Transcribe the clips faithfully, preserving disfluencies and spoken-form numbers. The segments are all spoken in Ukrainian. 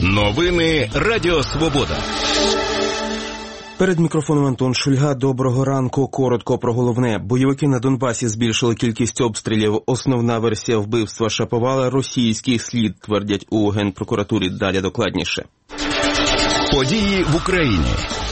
Новини Радіо Свобода. Перед мікрофоном Антон Шульга. Доброго ранку. Коротко про головне. Бойовики на Донбасі збільшили кількість обстрілів. Основна версія вбивства Шаповала – російський слід, твердять у Генпрокуратурі. Далі докладніше. Події в Україні.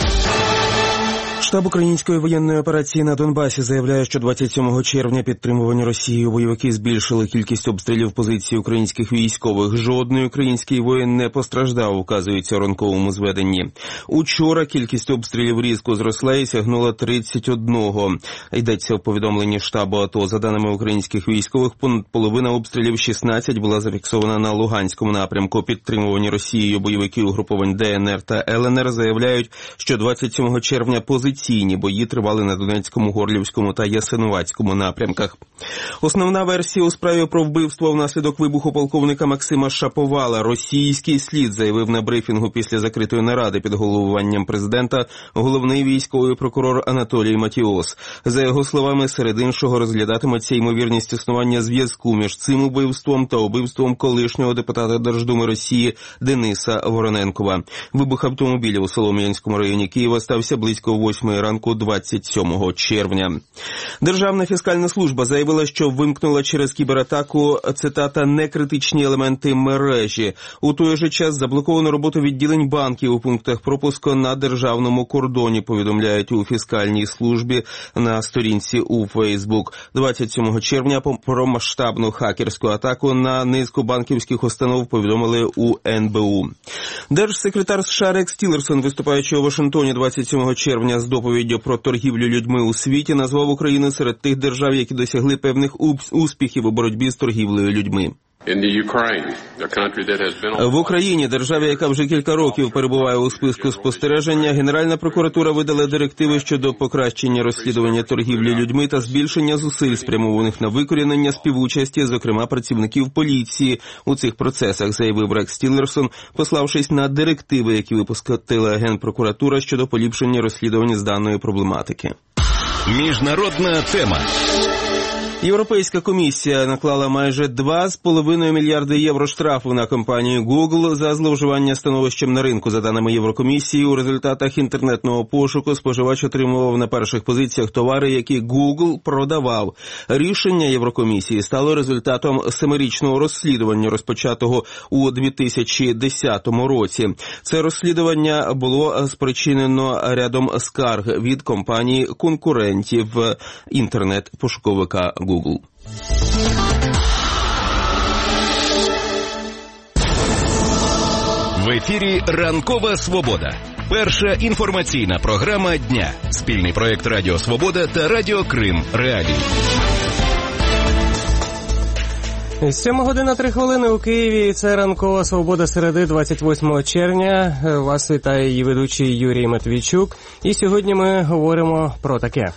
Штаб української воєнної операції на Донбасі заявляє, що двадцять сьомого червня підтримувані Росією бойовики збільшили кількість обстрілів позицій українських військових. Жодний український воїн не постраждав, указується у ранковому зведенні. Учора кількість обстрілів різко зросла і сягнула тридцять одного. Йдеться в повідомленні штабу АТО. За даними українських військових, понад половина обстрілів, шістнадцять, була зафіксована на Луганському напрямку. Підтримувані Росією бойовики угруповань ДНР та ЛНР заявляють, що двадцять сьомого червня позиції Ційні бої тривали на Донецькому, Горлівському та Ясинуватському напрямках. Основна версія у справі про вбивство внаслідок вибуху полковника Максима Шаповала. Російський слід, заявив на брифінгу після закритої наради під головуванням президента головний військовий прокурор Анатолій Матіос. За його словами, серед іншого розглядатиметься ймовірність існування зв'язку між цим убивством та убивством колишнього депутата Держдуми Росії Дениса Вороненкова. Вибух автомобіля у Солом'янському районі Києва стався близько восьмої ранку двадцять сьомого червня. Державна фіскальна служба заявила, що вимкнула через кібератаку, цитата, некритичні елементи мережі. У той же час заблоковано роботу відділень банків у пунктах пропуску на державному кордоні, повідомляють у фіскальній службі на сторінці у Фейсбук. двадцять сьомого червня про масштабну хакерську атаку на низку банківських установ повідомили у ен бе у. Держсекретар США Рекс Тілерсон, виступаючи у Вашингтоні двадцять сьомого червня з доповіддю про торгівлю людьми у світі, назвав Україну серед тих держав, які досягли певних успіхів у боротьбі з торгівлею людьми. В Україні, державі, яка вже кілька років перебуває у списку спостереження, Генеральна прокуратура видала директиви щодо покращення розслідування торгівлі людьми та збільшення зусиль, спрямованих на викорінення співучасті, зокрема працівників поліції, у цих процесах, заявив Рекс Тілерсон, пославшись на директиви, які випустила Генпрокуратура щодо поліпшення розслідування з даної проблематики. Міжнародна тема. Європейська комісія наклала майже два з половиною мільярди євро штрафу на компанію Google за зловживання становищем на ринку. За даними Єврокомісії, у результатах інтернетного пошуку споживач отримував на перших позиціях товари, які Google продавав. Рішення Єврокомісії стало результатом семирічного розслідування, розпочатого у дві тисячі десятому році. Це розслідування було спричинено рядом скарг від компаній-конкурентів інтернет-пошуковика Google. Google. В ефірі «Ранкова Свобода». Перша інформаційна програма дня. Спільний проєкт Радіо Свобода та Радіо Крим Реалії. сьома година три хвилини у Києві. Це «Ранкова Свобода» середи двадцять восьмого червня. Вас вітає її ведучий Юрій Матвійчук. І сьогодні ми говоримо про таке.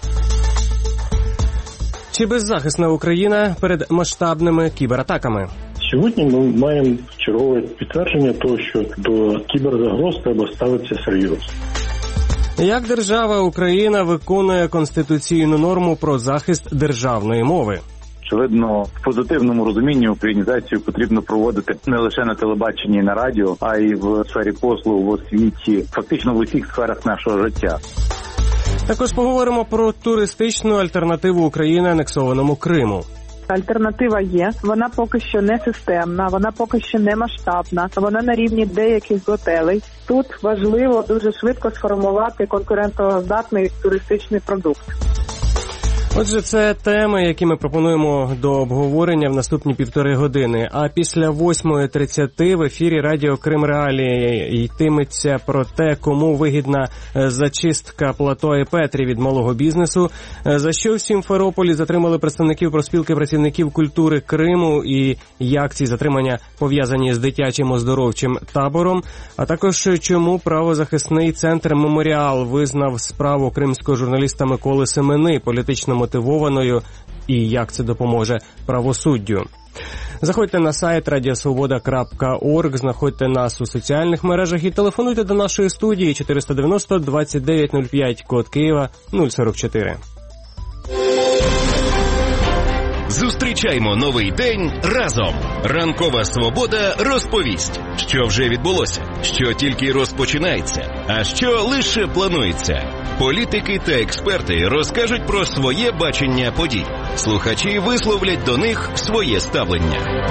Чи беззахисна Україна перед масштабними кібератаками? Сьогодні ми маємо чергове підтвердження того, що до кіберзагроз треба ставитися серйозно. Як держава Україна виконує конституційну норму про захист державної мови? Очевидно, в позитивному розумінні українізацію потрібно проводити не лише на телебаченні і на радіо, а й в сфері послуг, в освіті, фактично в усіх сферах нашого життя. Також поговоримо про туристичну альтернативу України анексованому Криму. Альтернатива є, вона поки що не системна, вона поки що не масштабна, вона на рівні деяких готелей. Тут важливо дуже швидко сформувати конкурентоздатний туристичний продукт. Отже, це теми, які ми пропонуємо до обговорення в наступні півтори години. А після восьмої тридцяти в ефірі Радіо Крим Реалії йтиметься про те, кому вигідна зачистка плато і Петрі від малого бізнесу, за що в Сімферополі затримали представників профспілки працівників культури Криму і як ці затримання пов'язані з дитячим оздоровчим табором, а також чому правозахисний центр «Меморіал» визнав справу кримського журналіста Миколи Семени політично мотивованою і як це допоможе правосуддю. Заходьте на сайт радіосвобода крапка орг, знаходьте нас у соціальних мережах і телефонуйте до нашої студії чотириста дев'яносто двадцять дев'ять нуль п'ять, код Києва нуль сорок чотири. Зустрічаймо новий день разом. Ранкова Свобода розповість, що вже відбулося, що тільки розпочинається, а що лише планується. Політики та експерти розкажуть про своє бачення подій. Слухачі висловлять до них своє ставлення.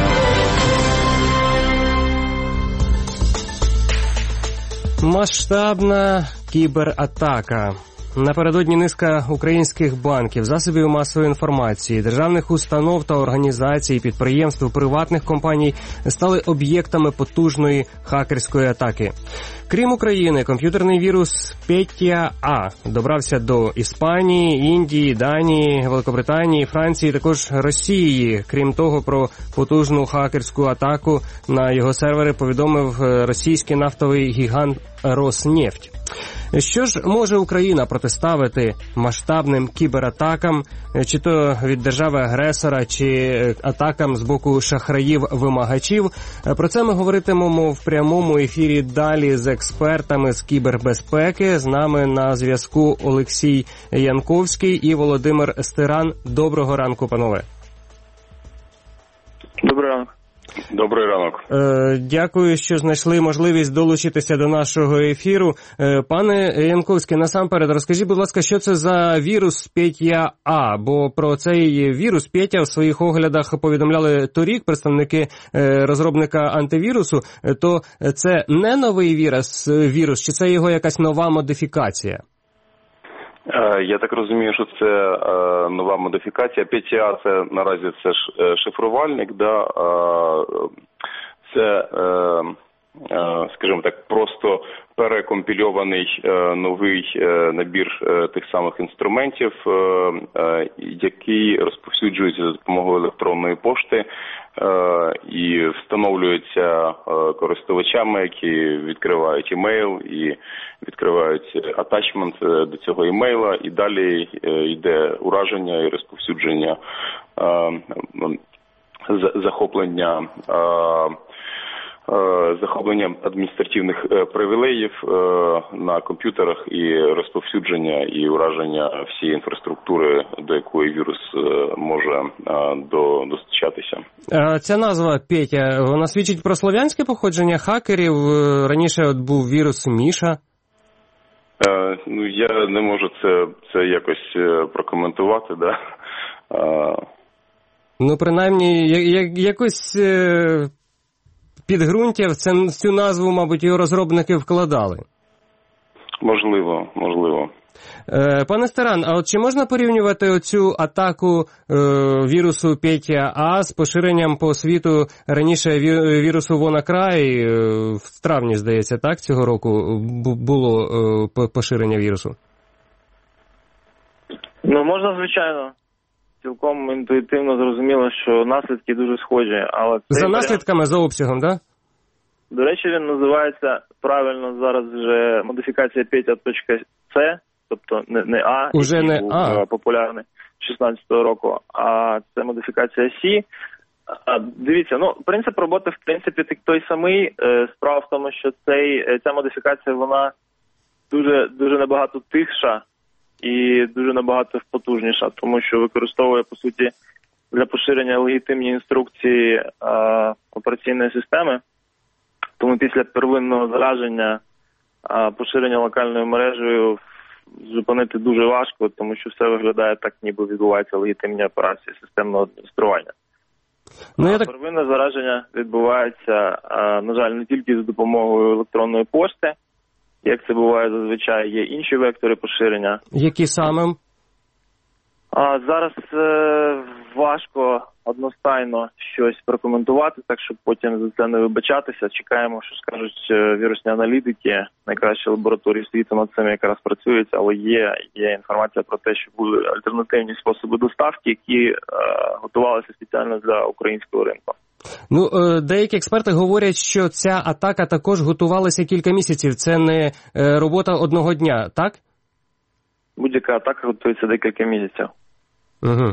Масштабна кібератака. Напередодні низка українських банків, засобів масової інформації, державних установ та організацій, підприємств, приватних компаній стали об'єктами потужної хакерської атаки. Крім України, комп'ютерний вірус Петя А добрався до Іспанії, Індії, Данії, Великобританії, Франції, також Росії. Крім того, про потужну хакерську атаку на його сервери повідомив російський нафтовий гігант Роснефть. Що ж може Україна протиставити масштабним кібератакам, чи то від держави-агресора, чи атакам з боку шахраїв-вимагачів? Про це ми говоритимемо в прямому ефірі далі з експертами з кібербезпеки. З нами на зв'язку Олексій Янковський і Володимир Стиран. Доброго ранку, панове. Доброго ранку. Добрий ранок. Е, дякую, що знайшли можливість долучитися до нашого ефіру. Е, пане Янковський, насамперед, розкажіть, будь ласка, що це за вірус Петя А? Бо про цей вірус Петя в своїх оглядах повідомляли торік представники е, розробника антивірусу. Е, то це не новий вірус, вірус, чи це його якась нова модифікація? Я так розумію, що це е, нова модифікація. Петя – це наразі це ж шифрувальник, да, е, це, е, е, скажімо так, просто перекомпільований е, новий е, набір е, тих самих інструментів, е, е, який розповсюджується за допомогою електронної пошти е, і встановлюється е, користувачами, які відкривають імейл і відкривають атачмент до цього імейла, і далі е, йде ураження і розповсюдження, е, захоплення е, захоплення адміністративних привілеїв на комп'ютерах і розповсюдження і ураження всієї інфраструктури, до якої вірус може достачатися. Ця назва Петя, вона свідчить про слов'янське походження хакерів? Раніше от був вірус Міша. Ну, я не можу це, це якось прокоментувати, да. Ну, принаймні, я, якось підґрунтя в цю назву, мабуть, його розробники вкладали. Можливо, можливо. Пане Стиран, а от чи можна порівнювати оцю атаку е, вірусу Петя А з поширенням по світу раніше вірусу WannaCry, е, в травні, здається, так, цього року було е, поширення вірусу? Ну, можна, звичайно. Цілком інтуїтивно зрозуміло, що наслідки дуже схожі. Але за наслідками, варіант... за обсягом, так? Да? До речі, він називається правильно зараз вже модифікація Петя.С, тобто не, не А, уже який не був А. популярний шістнадцятого року, а це модифікація Сі. Дивіться, ну, принцип роботи, в принципі, той самий. Справа в тому, що цей, ця модифікація, вона дуже, дуже набагато тихша і дуже набагато потужніша, тому що використовує, по суті, для поширення легітимні інструкції е, операційної системи. Тому після первинного зараження е, поширення локальною мережею зупинити дуже важко, тому що все виглядає так, ніби відбуваються легітимні операції системного адміністрування. Ну, я а так... первинне зараження відбувається, е, на жаль, не тільки за допомогою електронної пошти, як це буває зазвичай, є інші вектори поширення. Які саме? А зараз е, важко одностайно щось прокоментувати, так щоб потім за це не вибачатися. Чекаємо, що скажуть вірусні аналітики. Найкращі лабораторії світу над цим якраз працюють, але є, є інформація про те, що були альтернативні способи доставки, які е, готувалися спеціально для українського ринку. Ну, деякі експерти говорять, що ця атака також готувалася кілька місяців. Це не робота одного дня, так? Будь-яка атака готується декілька місяців. Угу.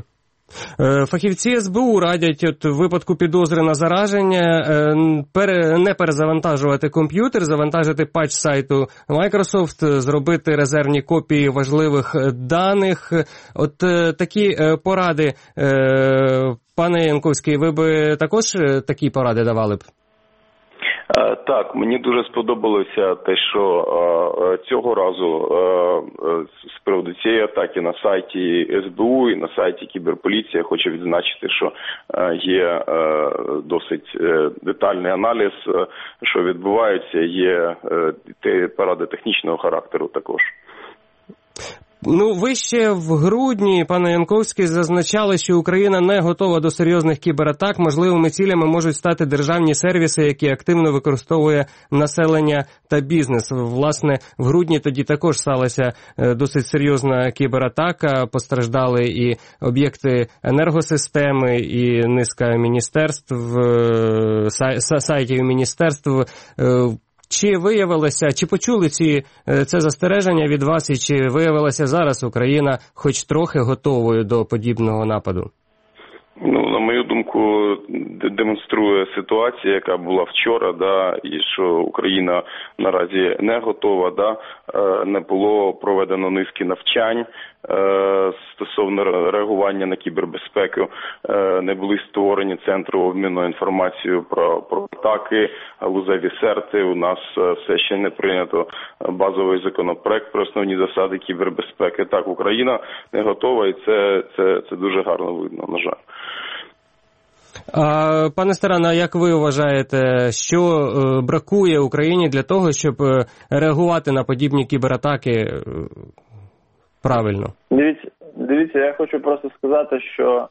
Фахівці ес бе у радять от в випадку підозри на зараження не перезавантажувати комп'ютер, завантажити патч сайту Microsoft, зробити резервні копії важливих даних. От такі поради, пане Янковський, ви би також такі поради давали б? Так, мені дуже сподобалося те, що цього разу з приводу цієї атаки на сайті ес бе у і на сайті Кіберполіція хочу відзначити, що є досить детальний аналіз, що відбувається, є поради технічного характеру також. Ну, ви ще в грудні, пане Янковський, зазначали, що Україна не готова до серйозних кібератак. Можливими цілями можуть стати державні сервіси, які активно використовує населення та бізнес. Власне, в грудні тоді також сталася досить серйозна кібератака. Постраждали і об'єкти енергосистеми, і низка міністерств, сайтів міністерств. Чи виявилося, чи почули ці, це застереження від вас, і чи виявилася зараз Україна хоч трохи готовою до подібного нападу? Ну, на мою думку, демонструє ситуація, яка була вчора, да, і що Україна наразі не готова, да, не було проведено низки навчань е, стосовно реагування на кібербезпеку, е, не були створені центри обміну інформацією про, про атаки, галузеві серти, у нас все ще не прийнято базовий законопроект про основні засади кібербезпеки. Так, Україна не готова, і це, це, це дуже гарно видно, на жаль. А, пане Старане, як ви вважаєте, що е, бракує Україні для того, щоб е, реагувати на подібні кібератаки е, правильно? Дивіться, дивіться, я хочу просто сказати, що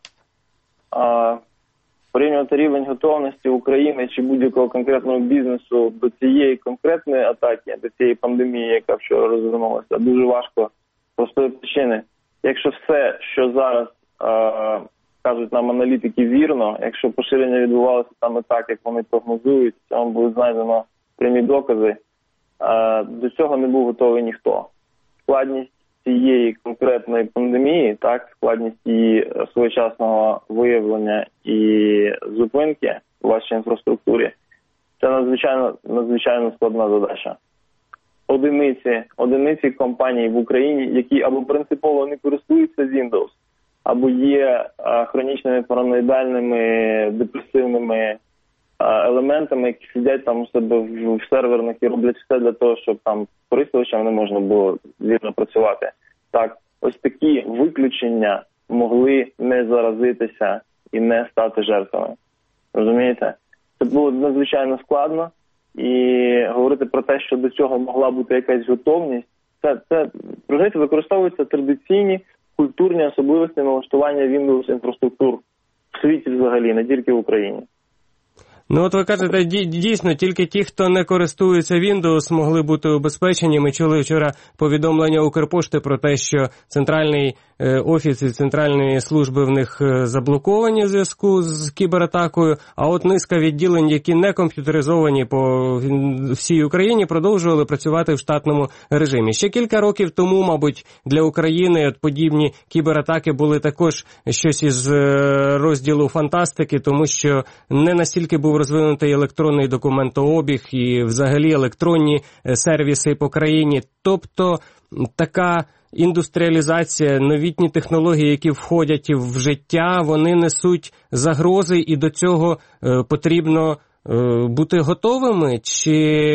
а, порівнювати рівень готовності України чи будь-якого конкретного бізнесу до цієї конкретної атаки, до цієї пандемії, яка вчора розвернулася, дуже важко з простої причини. Якщо все, що зараз а, кажуть нам аналітики вірно, якщо поширення відбувалося саме так, як вони прогнозують, цьому будуть знайдено прямі докази, до цього не був готовий ніхто. Складність цієї конкретної пандемії, так, складність її своєчасного виявлення і зупинки у вашій інфраструктурі, це надзвичайно, надзвичайно складна задача. Одиниці, одиниці компаній в Україні, які або принципово не користуються Windows, або є а, хронічними параноїдальними, депресивними а, елементами, які сидять там у себе в, в серверних і роблять все для того, щоб там користувачам не можна було вірно працювати. Так, ось такі виключення могли не заразитися і не стати жертвами. Розумієте? Це було надзвичайно складно, і говорити про те, що до цього могла бути якась готовність, це, це використовуються традиційні культурні особливості налаштування Windows-інфраструктур в світі взагалі, не тільки в Україні. Ну от ви кажете, дійсно, тільки ті, хто не користується Windows, могли бути убезпечені. Ми чули вчора повідомлення Укрпошти про те, що центральний офіс і центральні служби в них заблоковані в зв'язку з кібератакою, а от низка відділень, які не комп'ютеризовані по всій Україні, продовжували працювати в штатному режимі. Ще кілька років тому, мабуть, для України от подібні кібератаки були також щось із розділу фантастики, тому що не настільки був розвинутий електронний документообіг і взагалі електронні сервіси по країні. Тобто така індустріалізація, новітні технології, які входять в життя, вони несуть загрози, і до цього е, потрібно е, бути готовими? Чи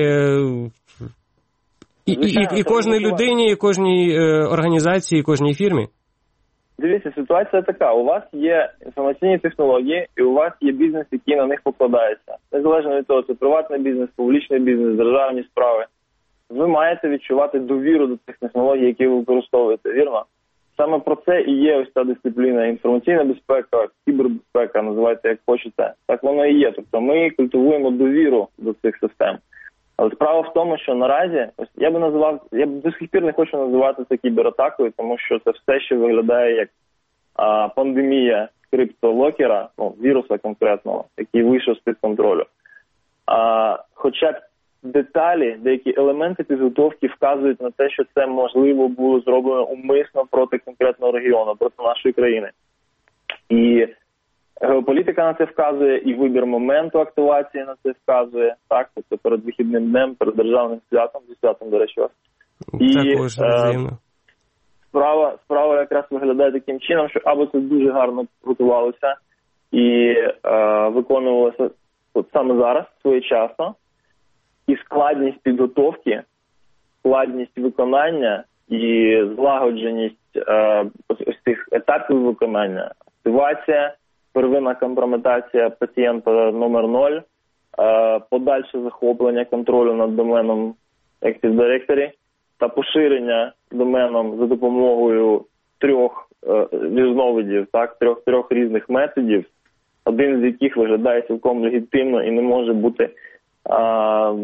і, і, і, і кожній людині, і кожній е, організації, і кожній фірмі? Дивіться, ситуація така. У вас є інформаційні технології, і у вас є бізнес, який на них покладається. Незалежно від того, це приватний бізнес, публічний бізнес, державні справи. Ви маєте відчувати довіру до тих технологій, які ви використовуєте, вірно? Саме про це і є ось та дисципліна. Інформаційна безпека, кібербезпека, називайте як хочете. Так воно і є. Тобто ми культивуємо довіру до цих систем. Але справа в тому, що наразі, ось я би називав, я до сих пір не хочу називати це кібератакою, тому що це все ще виглядає як а, пандемія криптолокера, ну, віруса конкретного, який вийшов з-під контролю. А, хоча деталі, деякі елементи підготовки вказують на те, що це можливо було зроблено умисно проти конкретного регіону, проти нашої країни. І геополітика на це вказує, і вибір моменту активації на це вказує. Так, тобто перед вихідним днем, перед державним святом, зі святом, до речі, вас. І е, справа, справа якраз виглядає таким чином, що або це дуже гарно готувалося і е, виконувалося от саме зараз, своєчасно, і складність підготовки, складність виконання і злагодженість е, ось цих етапів виконання, активація, первинна компрометація пацієнта номер ноль, е, подальше захоплення контролю над доменом Active Directory та поширення доменом за допомогою трьох е, різновидів, так, трьох, трьох різних методів, один з яких виглядає цілком легітимно і не може бути а,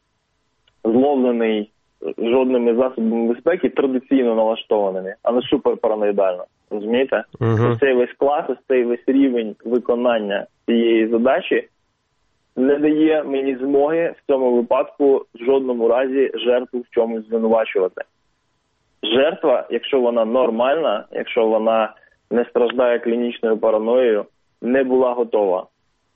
зловлений жодними засобами безпеки традиційно налаштованими, а не суперпараноїдально. Розумієте? Uh-huh. Цей весь клас, цей весь рівень виконання цієї задачі не дає мені змоги в цьому випадку в жодному разі жертву в чомусь звинувачувати. Жертва, якщо вона нормальна, якщо вона не страждає клінічною параноєю, не була готова.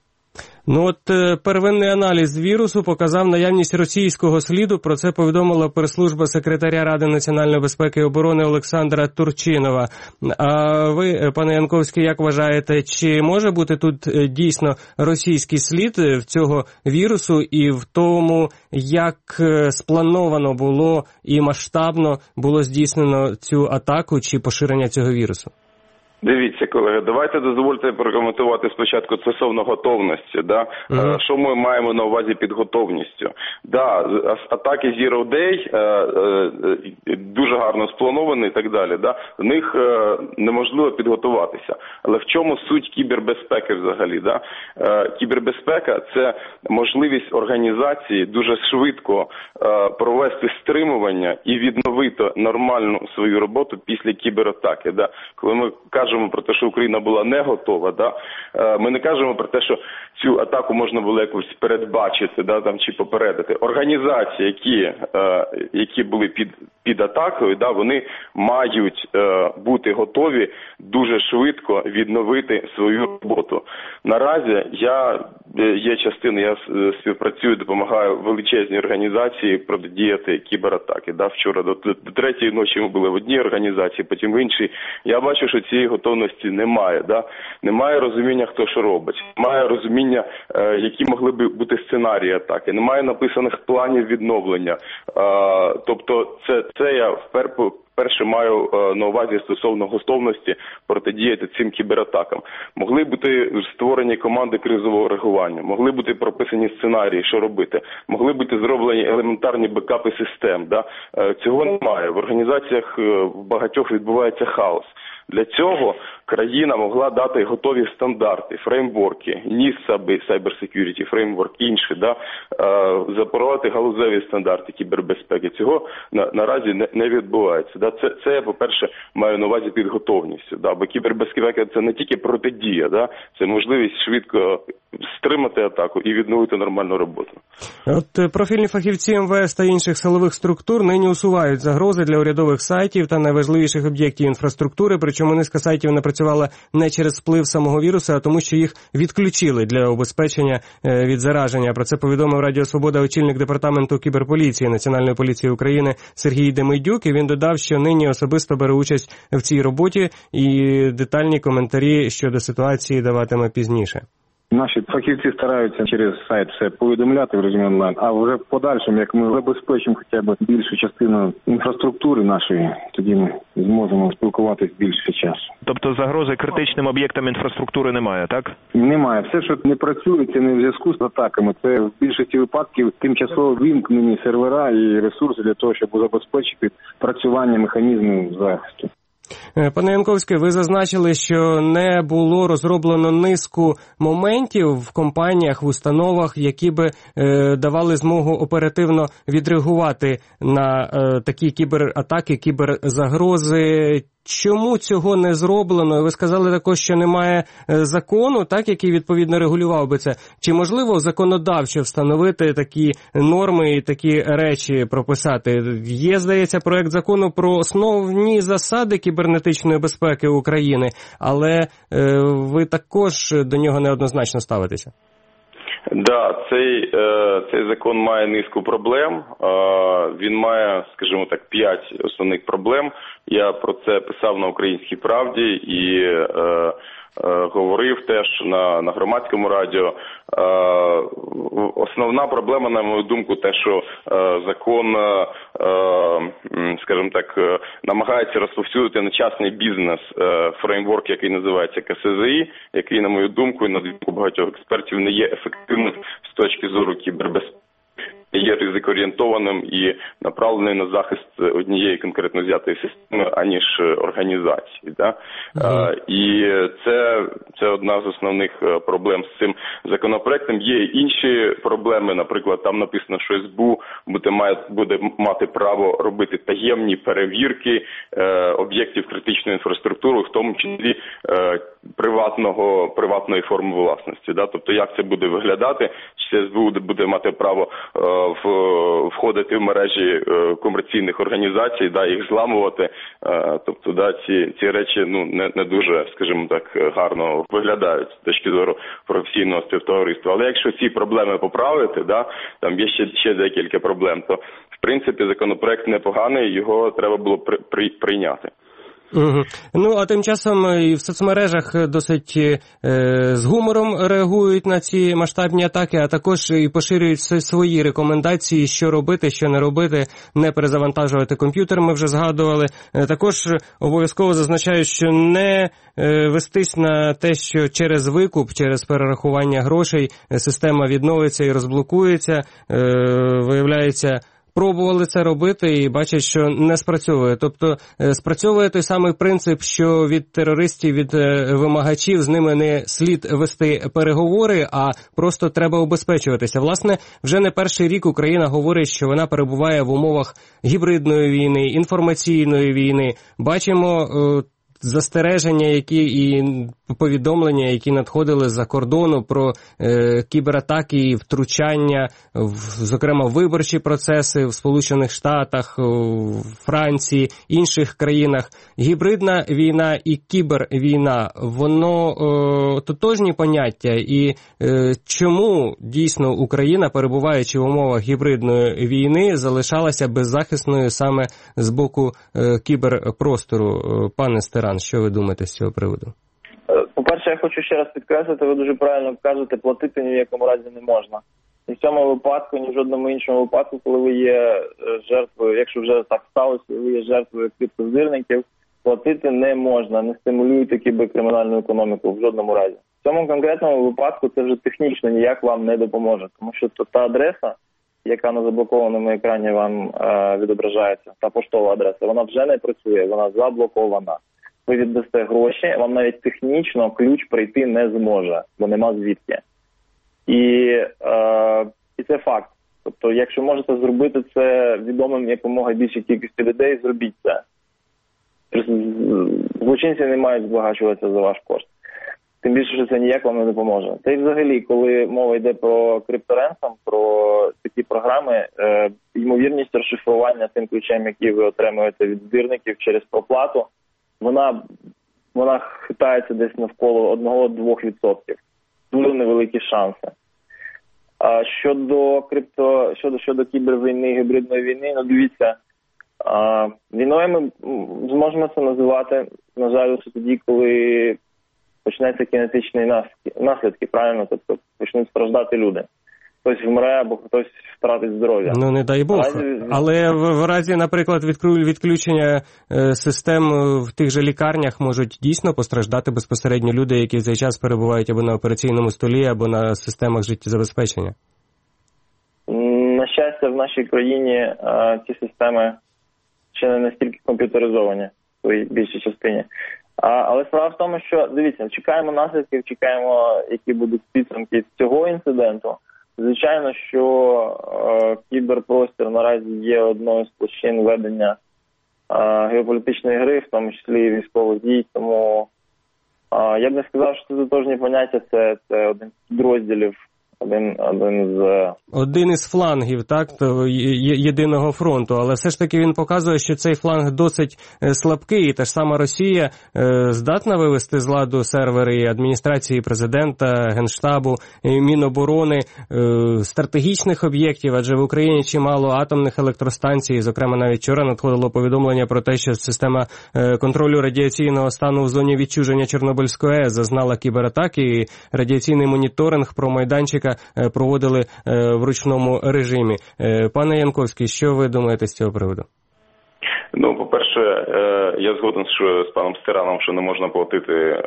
Ну от первинний аналіз вірусу показав наявність російського сліду. Про це повідомила прес-служба секретаря Ради національної безпеки і оборони Олександра Турчинова. А ви, пане Янковський, як вважаєте, чи може бути тут дійсно російський слід в цього вірусу і в тому, як сплановано було і масштабно було здійснено цю атаку чи поширення цього вірусу? Дивіться, колеги, давайте дозвольте прокоментувати спочатку стосовно готовності. Да? Uh-huh. Що ми маємо на увазі під готовністю? Да, атаки Zero Day е, е, дуже гарно сплановані і так далі. Да? В них е, неможливо підготуватися. Але в чому суть кібербезпеки взагалі? Да? Е, кібербезпека – це можливість організації дуже швидко е, провести стримування і відновити нормальну свою роботу після кібератаки. Да? Коли ми кажемо про те, що Україна була не готова, да? Ми не кажемо про те, що цю атаку можна було якось передбачити, да, там, чи попередити. Організації, які, які були під, під атакою, да, вони мають бути готові дуже швидко відновити свою роботу. Наразі я є частина, я співпрацюю, допомагаю величезній організації протидіяти кібератаки. Да? Вчора до, до третьої ночі ми були в одній організації, потім в іншій. Я бачу, що цієї готовності немає. Да? Немає розуміння, хто що робить. Немає розуміння, е, які могли б бути сценарії атаки. Немає написаних планів відновлення. Е, тобто це, це я впер, перше маю е, на увазі стосовно готовності протидіяти цим кібератакам. Могли бути створені команди кризового реагування, могли бути прописані сценарії, що робити, могли бути зроблені елементарні бекапи систем. Да? Е, цього немає. В організаціях е, в багатьох відбувається хаос. Для цього країна могла дати готові стандарти, фреймворки, ніса Cyber Security, фреймворк, інші, да, запровадити галузеві стандарти кібербезпеки. Цього на, наразі не, не відбувається. Да. Це, це я, по-перше, маю на увазі під готовністю. Да. Бо кібербезпека – це не тільки протидія, да, це можливість швидко стримати атаку і відновити нормальну роботу. От профільні фахівці ем ве ес та інших силових структур нині усувають загрози для урядових сайтів та найважливіших об'єктів інфраструктури, причому низка сайтів не працювала не через вплив самого вірусу, а тому, що їх відключили для убезпечення від зараження. Про це повідомив Радіо Свобода очільник департаменту кіберполіції Національної поліції України Сергій Демидюк, і він додав, що нині особисто бере участь в цій роботі і детальні коментарі щодо ситуації даватиме пізніше. Наші фахівці стараються через сайт все повідомляти в режимі онлайн, а вже в подальшому, як ми забезпечимо хоча б більшу частину інфраструктури нашої, тоді ми зможемо спілкуватись більше часу. Тобто загрози критичним об'єктам інфраструктури немає, так? Немає. Все, що не працює, це не в зв'язку з атаками. Це в більшості випадків тимчасово вимкнені сервера і ресурси для того, щоб забезпечити працювання механізмів захисту. Пане Янковський, ви зазначили, що не було розроблено низку моментів в компаніях, в установах, які би е, давали змогу оперативно відреагувати на е, такі кібератаки, кіберзагрози. чому цього не зроблено? Ви сказали також, що немає закону, так, який відповідно регулював би це. Чи можливо законодавчо встановити такі норми і такі речі прописати? Є, здається, проект закону про основні засади кібернетичної безпеки України, але е, ви також до нього неоднозначно ставитеся. Да, цей, е, цей закон має низку проблем. Е, він має, скажімо так, п'ять основних проблем. Я про це писав на «Українській правді» і е, е, говорив теж на, на громадському радіо. Е, основна проблема, на мою думку, те, що е, закон, е, скажімо так, е, намагається розповсюдити на частний бізнес е, фреймворк, який називається ка ес зет і, який, на мою думку, і на думку багатьох експертів, не є ефективним з точки зору кібербезпеки. Є ризикоорієнтованим і направлений на захист однієї конкретно взятої системи, аніж організації. Да? Uh-huh. І це, це одна з основних проблем з цим законопроектом. Є інші проблеми, наприклад, там написано, що ес бе у буде, має, буде мати право робити таємні перевірки е, об'єктів критичної інфраструктури, в тому числі е, приватного, приватної форми власності. Да? Тобто, як це буде виглядати, чи ес бе у буде мати право е, В, входити в мережі е, комерційних організацій, да, їх зламувати. Е, тобто, да, ці, ці речі ну, не, не дуже, скажімо так, гарно виглядають з точки зору професійного співтовариства. Але якщо ці проблеми поправити, да, там є ще, ще декілька проблем, то, в принципі, законопроект непоганий, його треба було при, при, прийняти. Угу. Ну, а тим часом і в соцмережах досить е, з гумором реагують на ці масштабні атаки, а також і поширюють свої рекомендації, що робити, що не робити, не перезавантажувати комп'ютер, ми вже згадували. Е, також обов'язково зазначають, що не е, вестись на те, що через викуп, через перерахування грошей система відновиться і розблокується, е, виявляється, пробували це робити і бачать, що не спрацьовує. Тобто спрацьовує той самий принцип, що від терористів, від вимагачів з ними не слід вести переговори, а просто треба убезпечуватися. Власне, вже не перший рік Україна говорить, що вона перебуває в умовах гібридної війни, інформаційної війни. Бачимо застереження, які і повідомлення, які надходили з-за кордону про е, кібератаки і втручання, в, зокрема, в виборчі процеси в Сполучених Штатах, в Франції, інших країнах. Гібридна війна і кібервійна, воно е, тотожні поняття. І е, чому дійсно Україна, перебуваючи в умовах гібридної війни, залишалася беззахисною саме з боку е, кіберпростору? Пане Стеран, що ви думаєте з цього приводу? По-перше, я хочу ще раз підкреслити, ви дуже правильно кажете, платити ні в якому разі не можна. Ні в цьому випадку, ні в жодному іншому випадку, коли ви є жертвою, якщо вже так сталося, ви є жертвою криптозирників, платити не можна, не стимулюйте кіберкримінальну економіку в жодному разі. В цьому конкретному випадку це вже технічно ніяк вам не допоможе, тому що та адреса, яка на заблокованому екрані вам е, відображається, та поштова адреса, вона вже не працює, вона заблокована. Ви віддасте гроші, вам навіть технічно ключ прийти не зможе, бо нема звідки. І, е, і це факт. Тобто, якщо можете зробити це відомим якомога більшій кількості людей, зробіть це. Злочинці не мають збагачуватися за ваш кошт. Тим більше, що це ніяк вам не допоможе. Та й взагалі, коли мова йде про крипторенсом, про такі програми, е, ймовірність розшифрування тим ключем, який ви отримуєте від збірників через проплату, вона, вона хитається десь навколо одного-двох відсотків. Дуже невеликі шанси. А щодо крипто, щодо, щодо кібервійни, гібридної війни, ну дивіться, а, війною ми зможемо це називати, на жаль, лише тоді, коли почнеться кінетичні наслідки, наслідки, правильно? Тобто почнуть страждати люди. Хтось вмре або хтось втратить здоров'я. Ну, не дай Бог. Разі... Але в, в разі, наприклад, відключення е, систем в тих же лікарнях можуть дійсно постраждати безпосередньо люди, які в цей час перебувають або на операційному столі, або на системах життєзабезпечення. На щастя, в нашій країні е, ці системи ще не настільки комп'ютеризовані в своїй більшій частині. А, але справа в тому, що, дивіться, чекаємо наслідків, чекаємо, які будуть підсумки цього інциденту. Звичайно, що е, кіберпростір наразі є одною з площин ведення геополітичної гри, в тому числі і військових дій. Тому я б не сказав, що це тотожні поняття, це, це один з підрозділів, один, один з... Один із флангів, так, то єдиного фронту, але все ж таки він показує, що цей фланг досить слабкий, і та ж сама Росія здатна вивести з ладу сервери адміністрації президента, Генштабу, Міноборони, стратегічних об'єктів, адже в Україні чимало атомних електростанцій, зокрема навіть вчора надходило повідомлення про те, що система контролю радіаційного стану в зоні відчуження Чорнобильської АЕС зазнала кібератаки, і радіаційний моніторинг про майданчика проводили в ручному режимі. Пане Янковський, що ви думаєте з цього приводу? Ну, по-перше, я згоден з паном Стираном, що не можна платити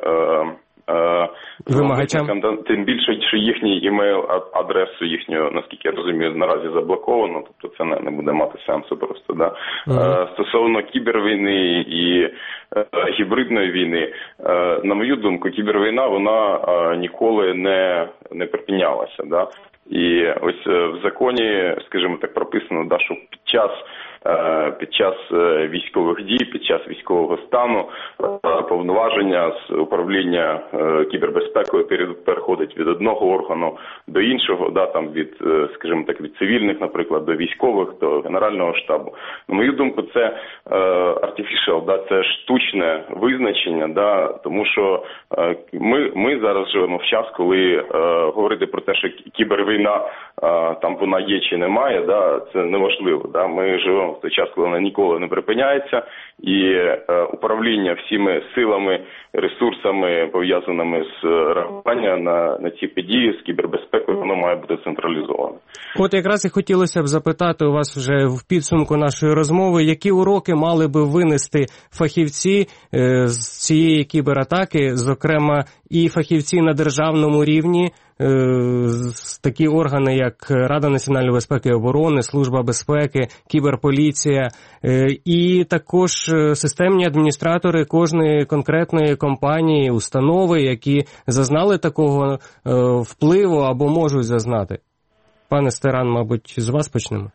вимагачам. Тим більше, що їхній імейл-адресу їхню, наскільки я розумію, наразі заблоковано, тобто це не, не буде мати сенсу просто. Да? Uh-huh. Стосовно кібервійни і е, гібридної війни, е, на мою думку, кібервійна, вона е, ніколи не, не припинялася. Да? І ось в законі, скажімо так, прописано, да, що під час під час військових дій, під час військового стану повноваження з управління кібербезпекою переходить від одного органу до іншого, да, там від, скажімо так, від цивільних, наприклад, до військових, до Генерального штабу. На мою думку, це artificial, да, це штучне визначення, да, тому що ми, ми зараз живемо в час, коли говорити про те, що кібервійна там вона є чи немає, да, це неважливо. Да. Ми живемо в той час, коли вона ніколи не припиняється, і е, управління всіми силами, ресурсами, пов'язаними з реагування на, на ці події, з кібербезпекою, воно має бути централізоване. От якраз і хотілося б запитати у вас вже в підсумку нашої розмови, які уроки мали би винести фахівці е, з цієї кібератаки, зокрема і фахівці на державному рівні, такі органи, як Рада національної безпеки і оборони, Служба безпеки, Кіберполіція, і також системні адміністратори кожної конкретної компанії, установи, які зазнали такого впливу або можуть зазнати. Пане Стеран, мабуть, з вас почнемо.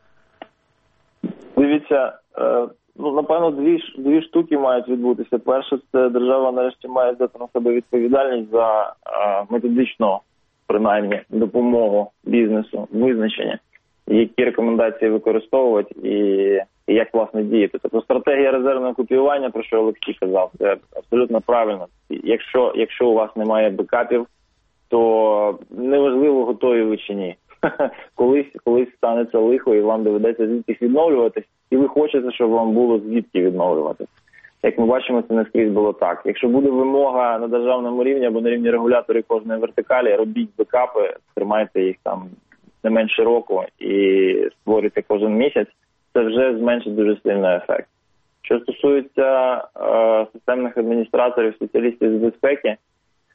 Дивіться, ну, напевно, дві, дві штуки мають відбутися. Перше, це держава нарешті має взяти на себе відповідальність за методичну, принаймні, допомогу бізнесу, визначення, які рекомендації використовувати і, і як, власне, діяти. Тобто стратегія резервного копіювання, про що Олексій казав, це абсолютно правильно. Якщо, якщо у вас немає бекапів, то неважливо, готові ви чи ні. Колись, колись станеться лихо і вам доведеться звідки відновлюватись, і ви хочете, щоб вам було звідки відновлюватись. Як ми бачимо, це не скрізь було так. Якщо буде вимога на державному рівні або на рівні регуляторів кожної вертикалі, робіть бекапи, тримайте їх там не менше року і створюйте кожен місяць, це вже зменшить дуже сильно ефект. Що стосується е, системних адміністраторів, спеціалістів з безпеки, е,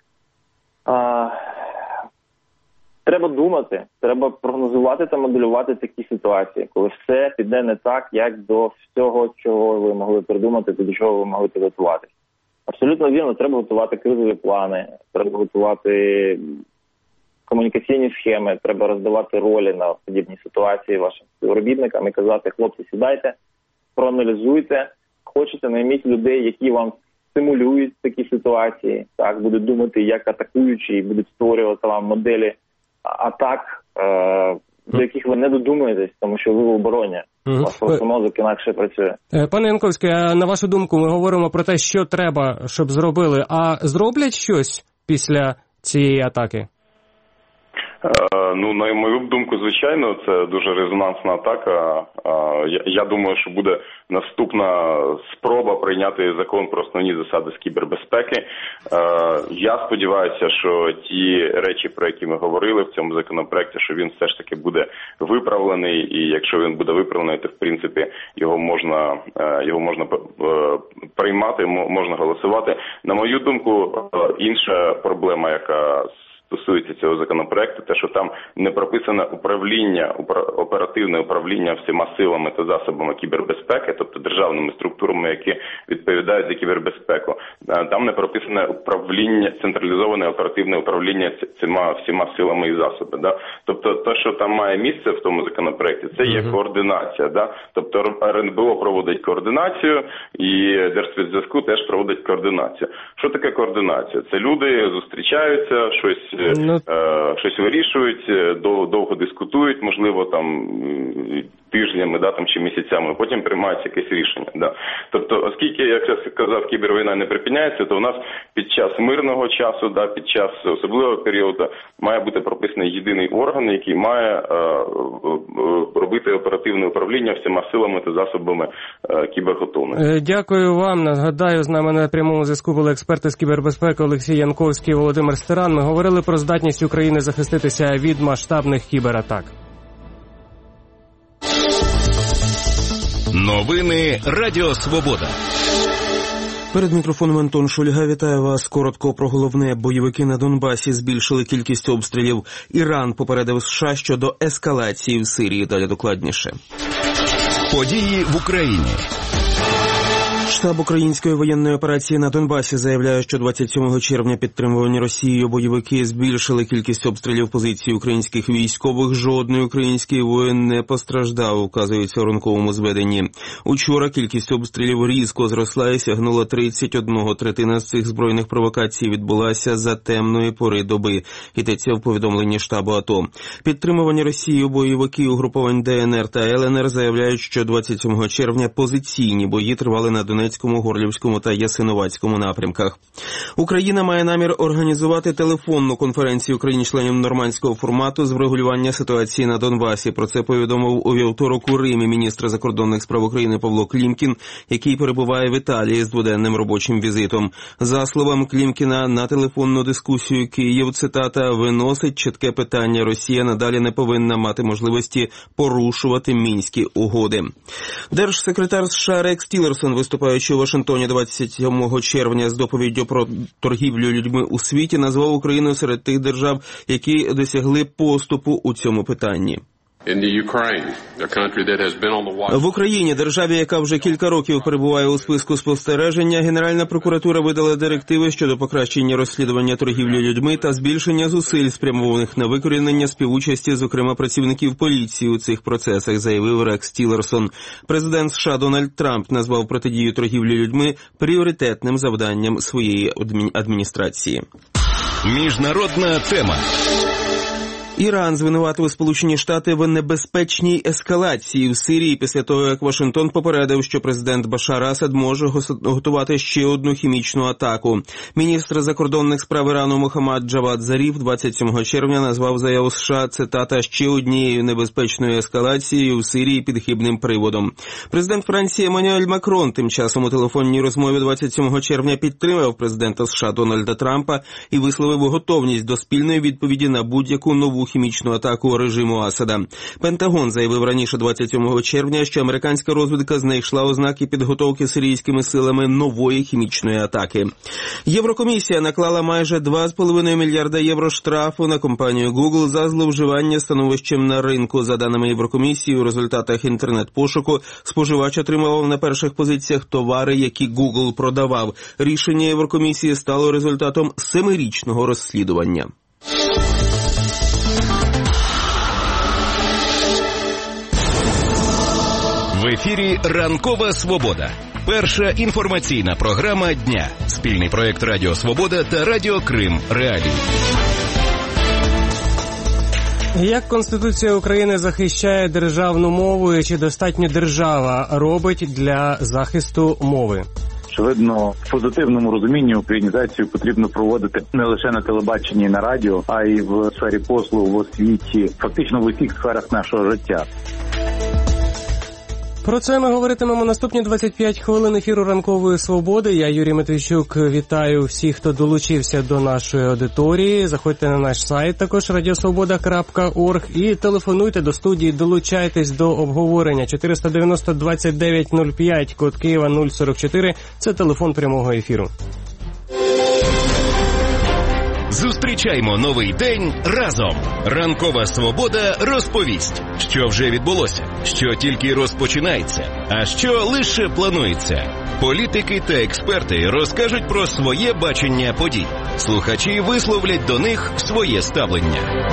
треба думати, треба прогнозувати та моделювати такі ситуації, коли все піде не так, як до всього, чого ви могли придумати, до чого ви могли підготуватися. Абсолютно вірно, треба готувати кризові плани, треба готувати комунікаційні схеми, треба роздавати ролі на подібні ситуації вашим співробітникам і казати: хлопці, сідайте, проаналізуйте, хочете, найміть людей, які вам стимулюють такі ситуації, так, будуть думати, як атакуючі, і будуть створювати вам моделі атак, е, до яких ви не додумаєтесь, тому що ви в обороні. У вас просто мозок інакше працює. Пане Янковський, а на вашу думку, ми говоримо про те, що треба, щоб зробили, а зроблять щось після цієї атаки? Ну, на мою думку, звичайно, це дуже резонансна атака. Я думаю, що буде наступна спроба прийняти закон про основні засади з кібербезпеки. Я сподіваюся, що ті речі, про які ми говорили в цьому законопроекті, що він все ж таки буде виправлений, і якщо він буде виправлений, то в принципі його можна, його можна приймати, можна голосувати. На мою думку, інша проблема, яка стосується цього законопроекту, те, що там не прописане управління, оперативне управління всіма силами та засобами кібербезпеки, тобто державними структурами, які відповідають за кібербезпеку. Там не прописане управління, централізоване оперативне управління цими всіма силами і засобами. Да? Тобто те, що там має місце в тому законопроекті, це є uh-huh. координація. Да? Тобто РНБО проводить координацію і Держспецзв'язку теж проводить координацію. Що таке координація? Це люди зустрічаються, щось, ну... е, щось вирішують, довго дискутують, можливо, там тижнями, да, там, чи місяцями, потім приймають якесь рішення. Да. Тобто, оскільки, як я сказав, кібервійна не припиняється, то у нас під час мирного часу, да, під час особливого періоду має бути прописаний єдиний орган, який має е, робити оперативне управління всіма силами та засобами е, кіберготовності. Дякую вам. Нагадаю, з нами на прямому зв'язку були експерти з кібербезпеки Олексій Янковський і Володимир Стеран. Ми говорили про здатність України захиститися від масштабних кібератак. Новини Радіо Свобода. Перед мікрофоном Антон Шульга. Вітаю вас. Коротко про головне. Бойовики на Донбасі збільшили кількість обстрілів. Іран попередив США щодо ескалації в Сирії. Далі докладніше. Події в Україні. Штаб української воєнної операції на Донбасі заявляє, що двадцять сьомого червня підтримувані Росією бойовики збільшили кількість обстрілів позицій українських військових. Жодний український воїн не постраждав, указується у ранковому зведенні. Учора кількість обстрілів різко зросла і сягнула тридцять один. Третина з цих збройних провокацій відбулася за темної пори доби. Йдеться в повідомленні штабу АТО. Підтримувані Росією бойовики угруповань ДНР та ЛНР заявляють, що двадцять сьомого червня позиційні бої тривали на Донецькому, Горлівському та Ясиновацькому напрямках. Україна має намір організувати телефонну конференцію країн-членів нормандського формату з врегулювання ситуації на Донбасі. Про це повідомив у вівторок у Римі міністр закордонних справ України Павло Клімкін, який перебуває в Італії з дводенним робочим візитом. За словами Клімкіна, на телефонну дискусію Київ, цитата, виносить чітке питання: Росія надалі не повинна мати можливості порушувати мінські угоди. Держсекретар США Рекс Тілерсон, виступаючи у Вашингтоні двадцять сьомого червня з доповіддю про торгівлю людьми у світі, назвав Україну серед тих держав, які досягли поступу у цьому питанні. В Україні, державі, яка вже кілька років перебуває у списку спостереження, Генеральна прокуратура видала директиви щодо покращення розслідування торгівлі людьми та збільшення зусиль, спрямованих на викорінення співучасті, зокрема працівників поліції у цих процесах, заявив Рекс Тілерсон. Президент США Дональд Трамп назвав протидію торгівлі людьми пріоритетним завданням своєї адміністрації. Міжнародна тема. Іран звинуватив Сполучені Штати в небезпечній ескалації в Сирії після того, як Вашингтон попередив, що президент Башар Асад може готувати ще одну хімічну атаку. Міністр закордонних справ Ірану Мохаммад Джавад Заріф двадцять сьомого червня назвав заяву США, цитата, ще однією небезпечною ескалацією в Сирії під хибним приводом. Президент Франції Еммануель Макрон тим часом у телефонній розмові двадцять сьомого червня підтримав президента США Дональда Трампа і висловив готовність до спільної відповіді на будь-яку нову хімічну атаку режиму Асада. Пентагон заявив раніше двадцять сьомого червня, що американська розвідка знайшла ознаки підготовки сирійськими силами нової хімічної атаки. Єврокомісія наклала майже два з половиною мільярда євро штрафу на компанію Google за зловживання становищем на ринку. За даними Єврокомісії, у результатах інтернет-пошуку споживач отримував на перших позиціях товари, які Google продавав. Рішення Єврокомісії стало результатом семирічного розслідування. В ефірі «Ранкова Свобода». Перша інформаційна програма дня. Спільний проєкт Радіо Свобода та Радіо Крим Реалії. Як Конституція України захищає державну мову і чи достатньо держава робить для захисту мови? Очевидно, в позитивному розумінні українізацію потрібно проводити не лише на телебаченні і на радіо, а й в сфері послуг, в освіті, фактично в усіх сферах нашого життя. Про це ми говоритимемо наступні двадцять п'ять хвилин ефіру «Ранкової свободи». Я, Юрій Матвійчук, вітаю всіх, хто долучився до нашої аудиторії. Заходьте на наш сайт, також радіосвобода крапка орг, і телефонуйте до студії, долучайтесь до обговорення. чотириста дев'яносто двадцять дев'ять нуль п'ять, код Києва нуль сорок чотири, це телефон прямого ефіру. Зустрічаймо новий день разом. Ранкова свобода розповість, що вже відбулося, що тільки розпочинається, а що лише планується. Політики та експерти розкажуть про своє бачення подій. Слухачі висловлять до них своє ставлення.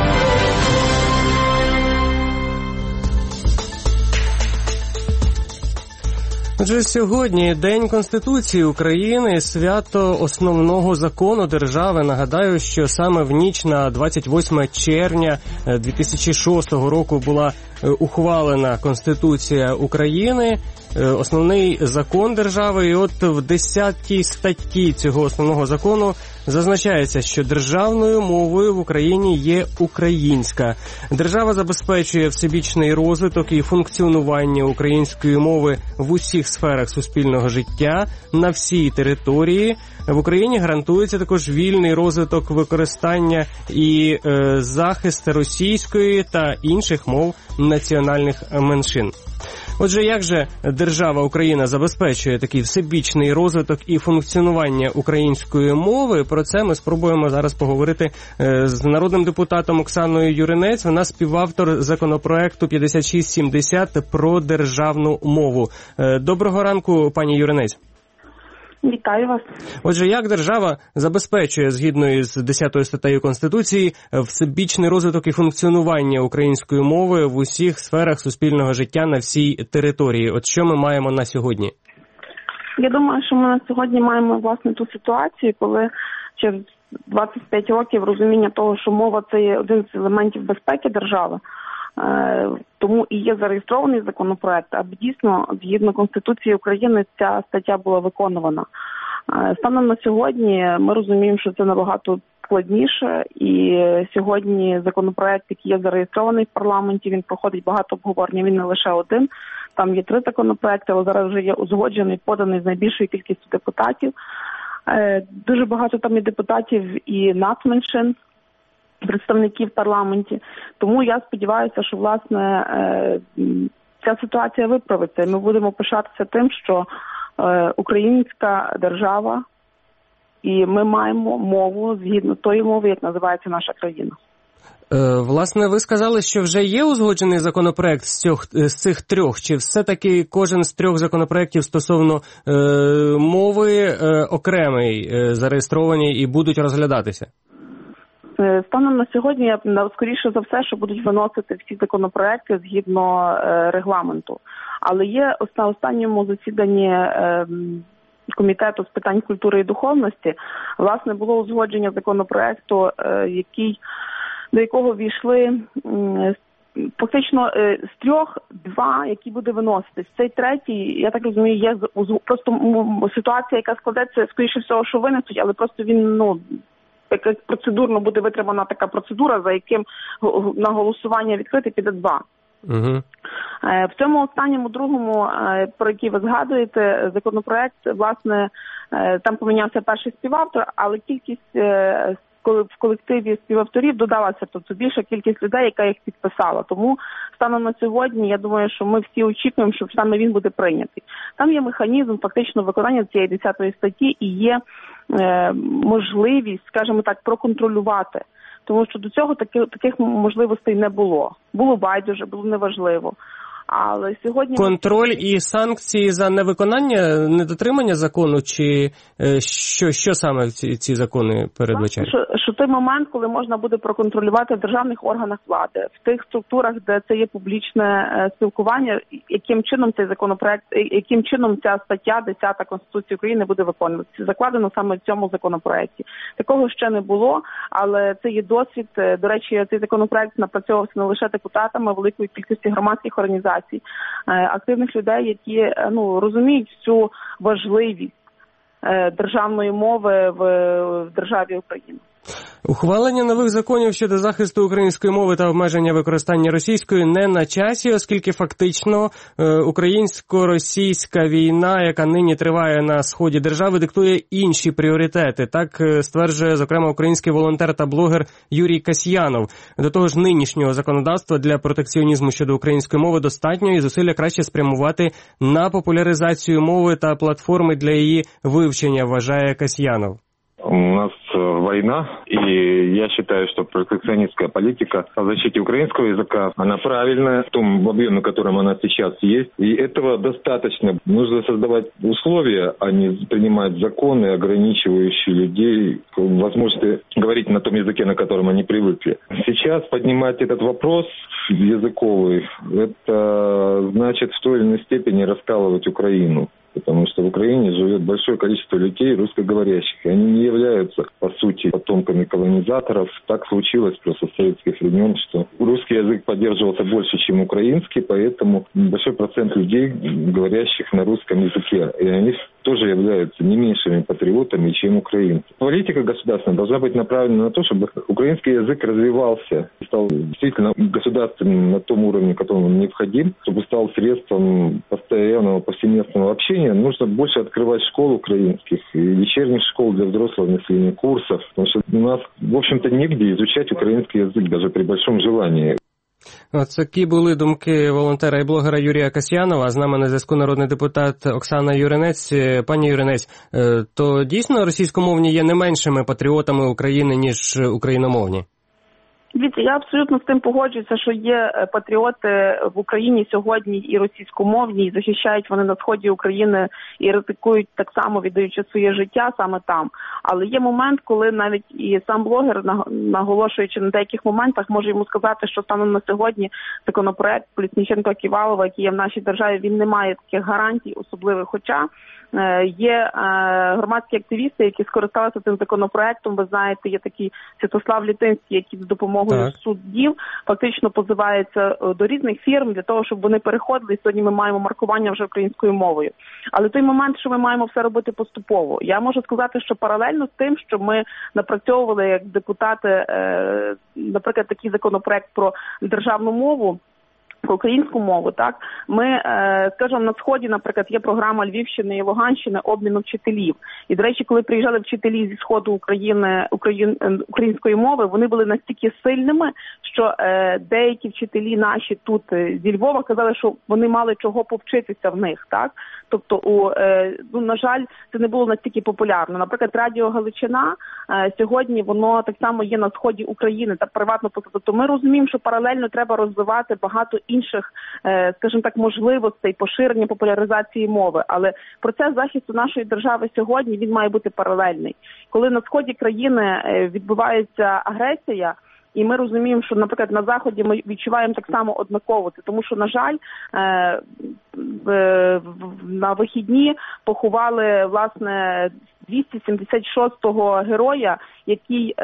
Отже, сьогодні День Конституції України, свято основного закону держави. Нагадаю, що саме в ніч на двадцять восьме червня дві тисячі шостого року була ухвалена Конституція України, основний закон держави. І от в десятій статті цього основного закону зазначається, що державною мовою в Україні є українська. Держава забезпечує всебічний розвиток і функціонування української мови в усіх сферах суспільного життя на всій території. В Україні гарантується також вільний розвиток, використання і е, захист російської та інших мов національних меншин. Отже, як же держава Україна забезпечує такий всебічний розвиток і функціонування української мови? Про це ми спробуємо зараз поговорити з народним депутатом Оксаною Юринець. Вона співавтор законопроекту п'ятдесят шість сімдесят про державну мову. Доброго ранку, пані Юринець. Вітаю вас. Отже, як держава забезпечує, згідно із десятою статтею Конституції, всебічний розвиток і функціонування української мови в усіх сферах суспільного життя на всій території? От що ми маємо на сьогодні? Я думаю, що ми на сьогодні маємо, власне, ту ситуацію, коли через двадцять п'ять років розуміння того, що мова – це є один з елементів безпеки держави, тому і є зареєстрований законопроект, аби дійсно, згідно Конституції України, ця стаття була виконувана. Станом на сьогодні ми розуміємо, що це набагато складніше, і сьогодні законопроект, який є зареєстрований в парламенті, він проходить багато обговорення, він не лише один. Там є три законопроекти, але зараз вже є узгоджений, поданий з найбільшою кількістю депутатів. Дуже багато там є депутатів і нацменшин, представників в парламенті. Тому я сподіваюся, що, власне, ця ситуація виправиться. Ми будемо пишатися тим, що українська держава, і ми маємо мову згідно тої мови, як називається наша країна. Власне, ви сказали, що вже є узгоджений законопроект з цих, з цих трьох. Чи все-таки кожен з трьох законопроектів стосовно е, мови е, окремий, е, зареєстровані і будуть розглядатися? Станом на сьогодні, я скоріше за все, що будуть виносити всі законопроекти згідно е, регламенту. Але є на останньому засіданні е, Комітету з питань культури і духовності, власне, було узгодження законопроекту, е, який, до якого війшли е, фактично е, з трьох два, які буде виноситись. Цей третій, я так розумію, є просто ситуація, яка складеться, скоріше всього, що винесуть, але просто він, ну, якась процедурно буде витримана така процедура, за яким на голосування відкрити піде два. Угу. В цьому останньому, другому, про який ви згадуєте, законопроект, власне, там помінявся перший співавтор, але кількість в колективі співавторів додалася, тобто більша кількість людей, яка їх підписала. Тому станом на сьогодні, я думаю, що ми всі очікуємо, що саме він буде прийнятий. Там є механізм фактично виконання цієї десятої статті і є е, можливість, скажімо так, проконтролювати. Тому що до цього таки, таких можливостей не було. Було байдуже, було неважливо. Але сьогодні контроль і санкції за невиконання, недотримання закону, чи що, що саме ці, ці закони передбачають? Що, що той момент, коли можна буде проконтролювати в державних органах влади, в тих структурах, де це є публічне спілкування, яким чином цей законопроект, яким чином ця стаття десята Конституції України буде виконуватися. Закладено саме в цьому законопроекті. Такого ще не було, але це є досвід. До речі, цей законопроект напрацьовувався не лише депутатами, а великої кількості громадських організацій, активних людей, які, ну, розуміють всю важливість державної мови в, в державі Україна. Ухвалення нових законів щодо захисту української мови та обмеження використання російської не на часі, оскільки фактично українсько-російська війна, яка нині триває на сході держави, диктує інші пріоритети. Так стверджує, зокрема, український волонтер та блогер Юрій Касьянов. До того ж, нинішнього законодавства для протекціонізму щодо української мови достатньо, і зусилля краще спрямувати на популяризацію мови та платформи для її вивчення, вважає Касьянов. У нас в война, и я считаю, что протекционистская политика о защите украинского языка, она правильная в том объеме, в котором она сейчас есть, и этого достаточно. Нужно создавать условия, а не принимать законы, ограничивающие людей возможности говорить на том языке, на котором они привыкли. Сейчас поднимать этот вопрос языковый, это значит в той или иной степени раскалывать Украину. Потому что в Украине живет большое количество людей русскоговорящих. И они не являются, по сути, потомками колонизаторов. Так случилось просто с советских времен, что русский язык поддерживался больше, чем украинский, поэтому большой процент людей, говорящих на русском языке. И они тоже являются не меньшими патриотами, чем украинцы. Политика государственная должна быть направлена на то, чтобы украинский язык развивался и стал действительно государственным на том уровне, которому он необходим, чтобы стал средством постоянного повсеместного общения. Нужно больше открывать школ украинских и вечерних школ для взрослого населения, курсов, потому что у нас, в общем-то, негде изучать украинский язык, даже при большом желании. Ось такі були думки волонтера і блогера Юрія Касьянова. З нами на зв'язку народний депутат Оксана Юринець. Пані Юринець, то дійсно російськомовні є не меншими патріотами України, ніж україномовні? Дивіться, я абсолютно з тим погоджуюся, що є патріоти в Україні сьогодні і російськомовні, і захищають вони на сході України і ризикують так само, віддаючи своє життя саме там. Але є момент, коли навіть і сам блогер, наголошуючи на деяких моментах, може йому сказати, що станом на сьогодні законопроект Колесніченка-Ківалова, який є в нашій державі, він не має таких гарантій особливих, хоча є громадські активісти, які скористалися цим законопроектом. Ви знаєте, є такий Святослав Літинський, який з допомогою так. суддів фактично позивається до різних фірм для того, щоб вони переходили. І сьогодні ми маємо маркування вже українською мовою. Але той момент, що ми маємо все робити поступово. Я можу сказати, що паралельно з тим, що ми напрацьовували як депутати, наприклад, такий законопроект про державну мову, про українську мову, так, ми, скажімо, на Сході, наприклад, є програма Львівщини і Луганщини обміну вчителів. І, до речі, коли приїжджали вчителі зі Сходу України, Україн, української мови, вони були настільки сильними, що е, деякі вчителі наші тут зі Львова казали, що вони мали чого повчитися в них, так. Тобто, у, е, ну, на жаль, це не було настільки популярно. Наприклад, Радіо Галичина е, сьогодні, воно так само є на Сході України та приватно. Тобто ми розуміємо, що паралельно треба розвивати багато інших, е, скажімо так, можливостей поширення, популяризації мови. Але процес захисту нашої держави сьогодні, він має бути паралельний. Коли на Сході країни е, відбувається агресія, і ми розуміємо, що, наприклад, на Заході ми відчуваємо так само однаково. Це тому що, на жаль, на вихідні поховали, власне, двісті сімдесят шостого героя, який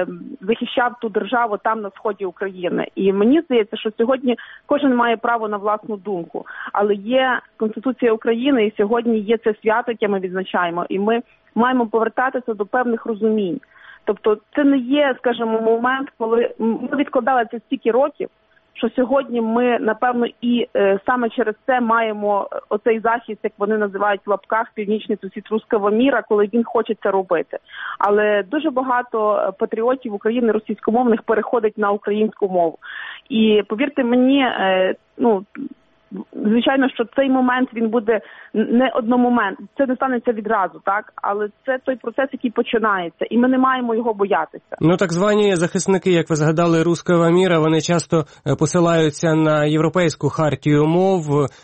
захищав ту державу там, на сході України. І мені здається, що сьогодні кожен має право на власну думку. Але є Конституція України, і сьогодні є це свято, яке ми відзначаємо. І ми маємо повертатися до певних розумінь. Тобто це не є, скажімо, момент, коли ми відкладали це стільки років, що сьогодні ми, напевно, і е, саме через це маємо оцей захист, як вони називають в лапках, північний сусід руського міра, коли він хоче це робити. Але дуже багато патріотів України російськомовних переходить на українську мову. І повірте мені, е, ну, звичайно, що цей момент, він буде не одномомент, це не станеться відразу, так? Але це той процес, який починається, і ми не маємо його боятися. Ну, так звані захисники, як ви згадали, руського міра, вони часто посилаються на Європейську хартію мов,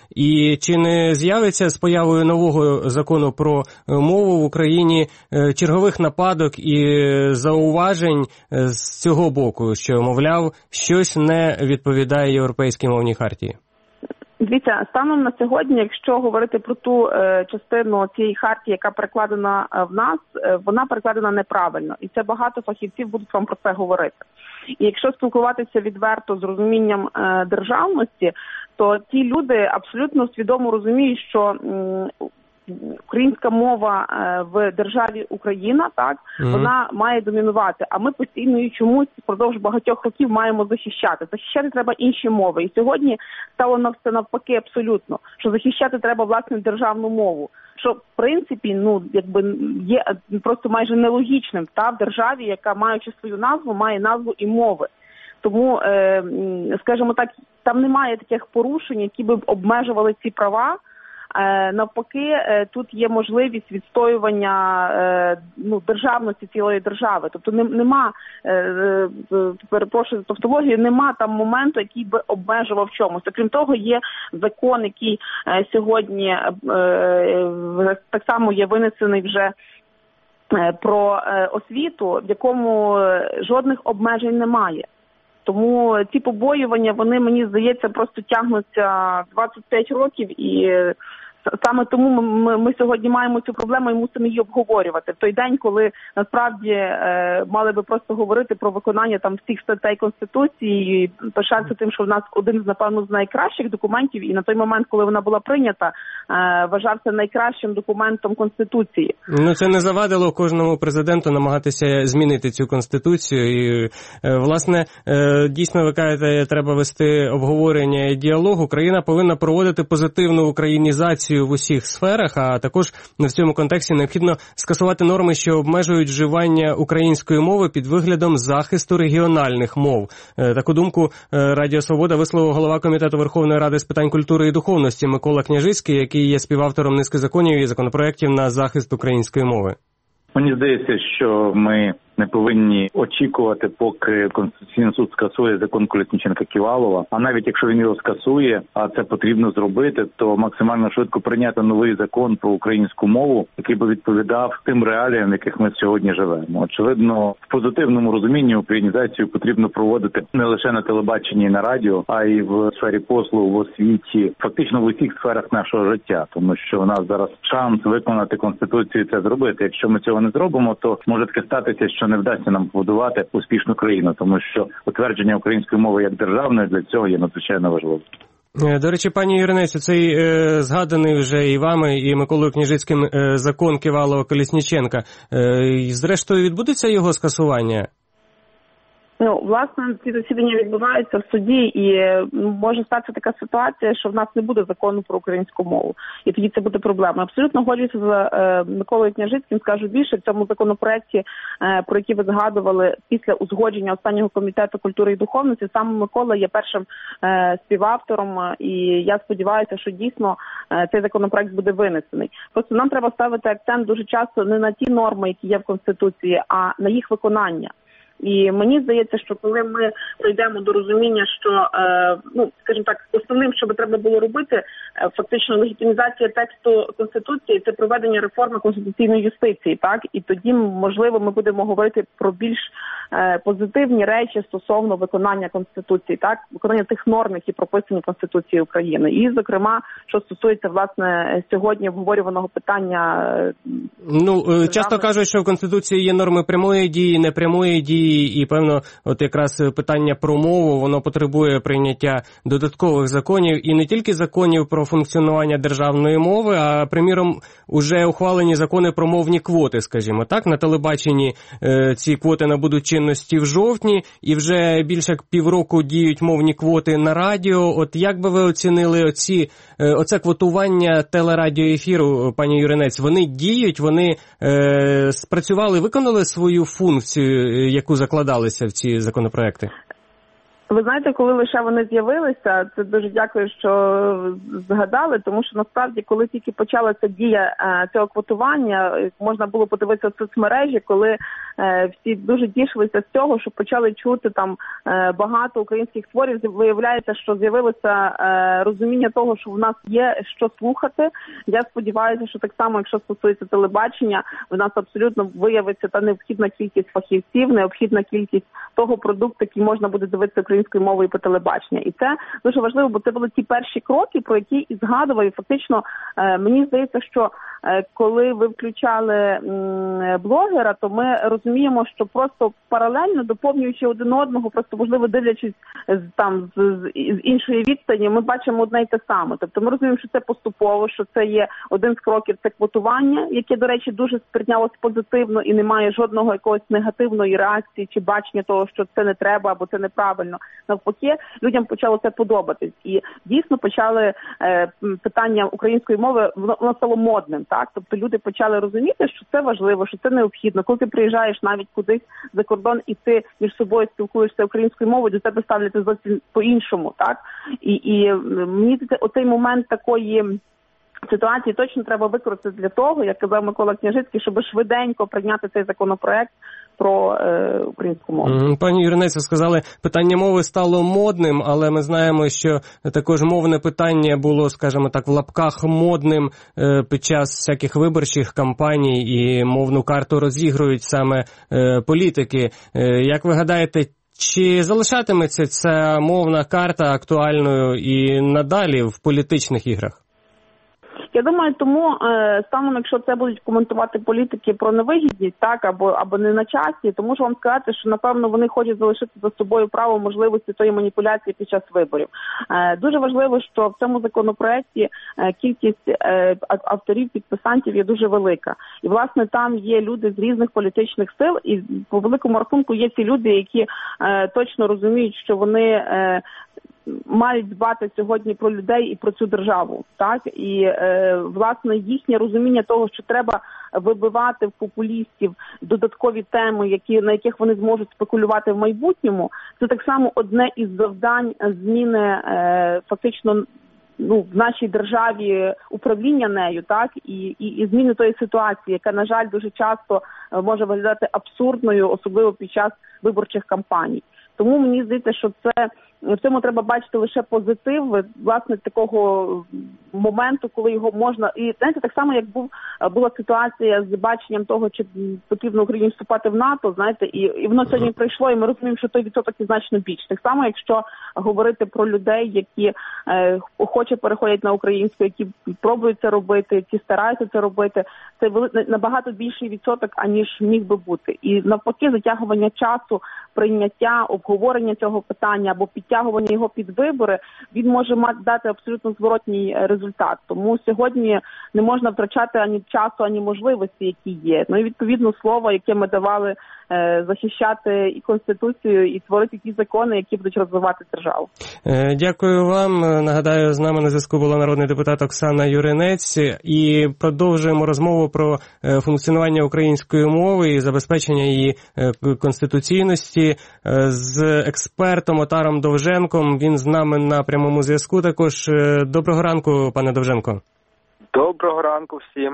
і чи не з'явиться з появою нового закону про мову в Україні чергових нападок і зауважень з цього боку, що, мовляв, щось не відповідає Європейській мовній хартії? Дивіться, станом на сьогодні, якщо говорити про ту е, частину цієї хартії, яка перекладена е, в нас, е, вона перекладена неправильно. І це багато фахівців будуть вам про це говорити. І якщо спілкуватися відверто з розумінням е, державності, то ті люди абсолютно свідомо розуміють, що м, українська мова в державі Україна, так, mm-hmm. вона має домінувати. А ми постійно і чомусь впродовж багатьох років маємо захищати. Захищати треба інші мови. І сьогодні стало на все навпаки абсолютно, що захищати треба, власне, державну мову. Що, в принципі, ну, якби є просто майже нелогічним, та, в державі, яка, маючи свою назву, має назву і мови. Тому, е, скажімо так, там немає таких порушень, які б обмежували ці права. навпаки, тут є можливість відстоювання ну, державності цілої держави. Тобто нема, перепрошую за тавтологію, нема там моменту, який би обмежував чомусь. Окрім того, є закон, який сьогодні так само є винесений вже про освіту, в якому жодних обмежень немає. Тому ці побоювання, вони, мені здається, просто тягнуться двадцять п'ять років, і саме тому ми, ми сьогодні маємо цю проблему і мусимо її обговорювати. В той день, коли насправді е, мали би просто говорити про виконання там всіх статей Конституції, і пишатися тим, що в нас один з, напевно, з найкращих документів, і на той момент, коли вона була прийнята, е, вважався найкращим документом Конституції. Ну, це не завадило кожному президенту намагатися змінити цю Конституцію. І, е, власне, е, дійсно, ви кажете, треба вести обговорення і діалог. Україна повинна проводити позитивну українізацію в усіх сферах, а також в цьому контексті необхідно скасувати норми, що обмежують вживання української мови під виглядом захисту регіональних мов. Таку думку Радіо Свобода висловив голова Комітету Верховної Ради з питань культури і духовності Микола Княжицький, який є співавтором низки законів і законопроєктів на захист української мови. Мені здається, що ми не повинні очікувати, поки Конституційний суд скасує закон Колесніченка-Ківалова. А навіть якщо він його скасує, а це потрібно зробити, то максимально швидко прийняти новий закон про українську мову, який би відповідав тим реаліям, в яких ми сьогодні живемо. Очевидно, в позитивному розумінні українізацію потрібно проводити не лише на телебаченні і на радіо, а й в сфері послуг, в освіті, фактично в усіх сферах нашого життя. Тому що в нас зараз шанс виконати Конституцію і це зробити. Якщо ми цього не зробимо, то може таке статися, що не вдасться нам побудувати успішну країну, тому що утвердження української мови як державної для цього є надзвичайно важливим. До речі, пані Юринець, цей е, згаданий вже і вами, і Миколою Княжицьким е, закон Ківалова-Колесніченка, е, зрештою відбудеться його скасування? Ну, власне, ці засідання відбуваються в суді, і може статися така ситуація, що в нас не буде закону про українську мову. І тоді це буде проблема. Абсолютно годжуся з е, Миколою Княжицьким, скажу більше, в цьому законопроекті, е, про який ви згадували, після узгодження останнього Комітету культури і духовності, саме Микола є першим е, співавтором, і я сподіваюся, що дійсно е, цей законопроект буде винесений. Просто нам треба ставити акцент дуже часто не на ті норми, які є в Конституції, а на їх виконання. І мені здається, що коли ми прийдемо до розуміння, що, е, ну, скажімо так, основним, що би треба було робити, е, фактично легітимізація тексту Конституції, це проведення реформи конституційної юстиції, так? І тоді, можливо, ми будемо говорити про більш е, позитивні речі стосовно виконання Конституції, так? Виконання тих норм, які прописані в Конституції України. І, зокрема, що стосується, власне, сьогодні обговорюваного питання... Е, ну, держави... часто кажуть, що в Конституції є норми прямої дії, непрямої дії, і, певно, от якраз питання про мову, воно потребує прийняття додаткових законів, і не тільки законів про функціонування державної мови, а, приміром, уже ухвалені закони про мовні квоти, скажімо так. На телебаченні е, ці квоти набудуть чинності в жовтні, і вже більше як півроку діють мовні квоти на радіо. От як би ви оцінили оці, е, оце квотування телерадіоефіру, пані Юринець, вони діють, вони е, спрацювали, виконали свою функцію, яку закладалися в ці законопроекти? Ви знаєте, коли лише вони з'явилися, це дуже дякую, що згадали, тому що насправді, коли тільки почалася дія е, цього квотування, можна було подивитися в соцмережі, коли е, всі дуже тішилися з цього, що почали чути там е, багато українських творів. Виявляється, що з'явилося е, розуміння того, що в нас є що слухати. Я сподіваюся, що так само, якщо стосується телебачення, в нас абсолютно виявиться та необхідна кількість фахівців, необхідна кількість того продукту, який можна буде дивитися українською мовою по телебаченню. І це дуже важливо, бо це були ті перші кроки, про які і згадував. І фактично, е, мені здається, що е, коли ви включали м, блогера, то ми розуміємо, що просто паралельно, доповнюючи один одного, просто, можливо, дивлячись з, там, з, з, з іншої відстані, ми бачимо одне й те саме. Тобто ми розуміємо, що це поступово, що це є один з кроків, це квотування, яке, до речі, дуже сприйнялося позитивно і немає жодного якогось негативної реакції чи бачення того, що це не треба або це неправильно. Навпаки, людям почало це подобатись. І дійсно почали е, питання української мови, воно, воно стало модним, так? Тобто люди почали розуміти, що це важливо, що це необхідно. Коли ти приїжджаєш навіть кудись за кордон і ти між собою спілкуєшся українською мовою, до тебе ставляться зовсім по-іншому, так? І, і мені оцей момент такої ситуації точно треба використати для того, як казав Микола Княжицький, щоб швиденько прийняти цей законопроект про е, українську мову. Пані Юринець, ви сказали, питання мови стало модним, але ми знаємо, що також мовне питання було, скажімо так, в лапках модним е, під час всяких виборчих кампаній, і мовну карту розігрують саме е, політики. Е, як ви гадаєте, чи залишатиметься ця мовна карта актуальною і надалі в політичних іграх? Я думаю, тому станом, якщо це будуть коментувати політики про невигідність, так, або або не на часі, то можу вам сказати, що, напевно, вони хочуть залишити за собою право можливості тої маніпуляції під час виборів. Дуже важливо, що в цьому законопроекті кількість авторів, підписантів є дуже велика. І, власне, там є люди з різних політичних сил, і по великому рахунку є ці люди, які точно розуміють, що вони мають дбати сьогодні про людей і про цю державу, так, і е, власне їхнє розуміння того, що треба вибивати в популістів додаткові теми, які на яких вони зможуть спекулювати в майбутньому, це так само одне із завдань зміни е, фактично ну в нашій державі управління нею, так, і, і і зміни тої ситуації, яка, на жаль, дуже часто може виглядати абсурдною, особливо під час виборчих кампаній. Тому мені здається, що це в цьому треба бачити лише позитив, власне, такого моменту, коли його можна... І, знаєте, так само, як був, була ситуація з баченням того, чи потрібно Україні вступати в НАТО, знаєте, і, і воно сьогодні прийшло, і ми розуміємо, що той відсоток є значно більш. Так само, якщо говорити про людей, які е, охоче переходять на українську, які пробують це робити, які стараються це робити, це вели... набагато більший відсоток, аніж міг би бути. І навпаки, затягування часу, прийняття, обговорення цього питання або підтягування його під вибори, він може дати абсолютно зворотній результат. Тому сьогодні не можна втрачати ані часу, ані можливості, які є. Ну і відповідно слово, яке ми давали е, захищати і Конституцію, і творити ті закони, які будуть розвивати державу. Е, дякую вам. Нагадаю, з нами на зв'язку була народний депутат Оксана Юринець. І продовжуємо розмову про е, функціонування української мови і забезпечення її е, конституційності е, з експертом Отаром Довженком. Він з нами на прямому зв'язку також. Доброго ранку, пане Довженко. Доброго ранку всім.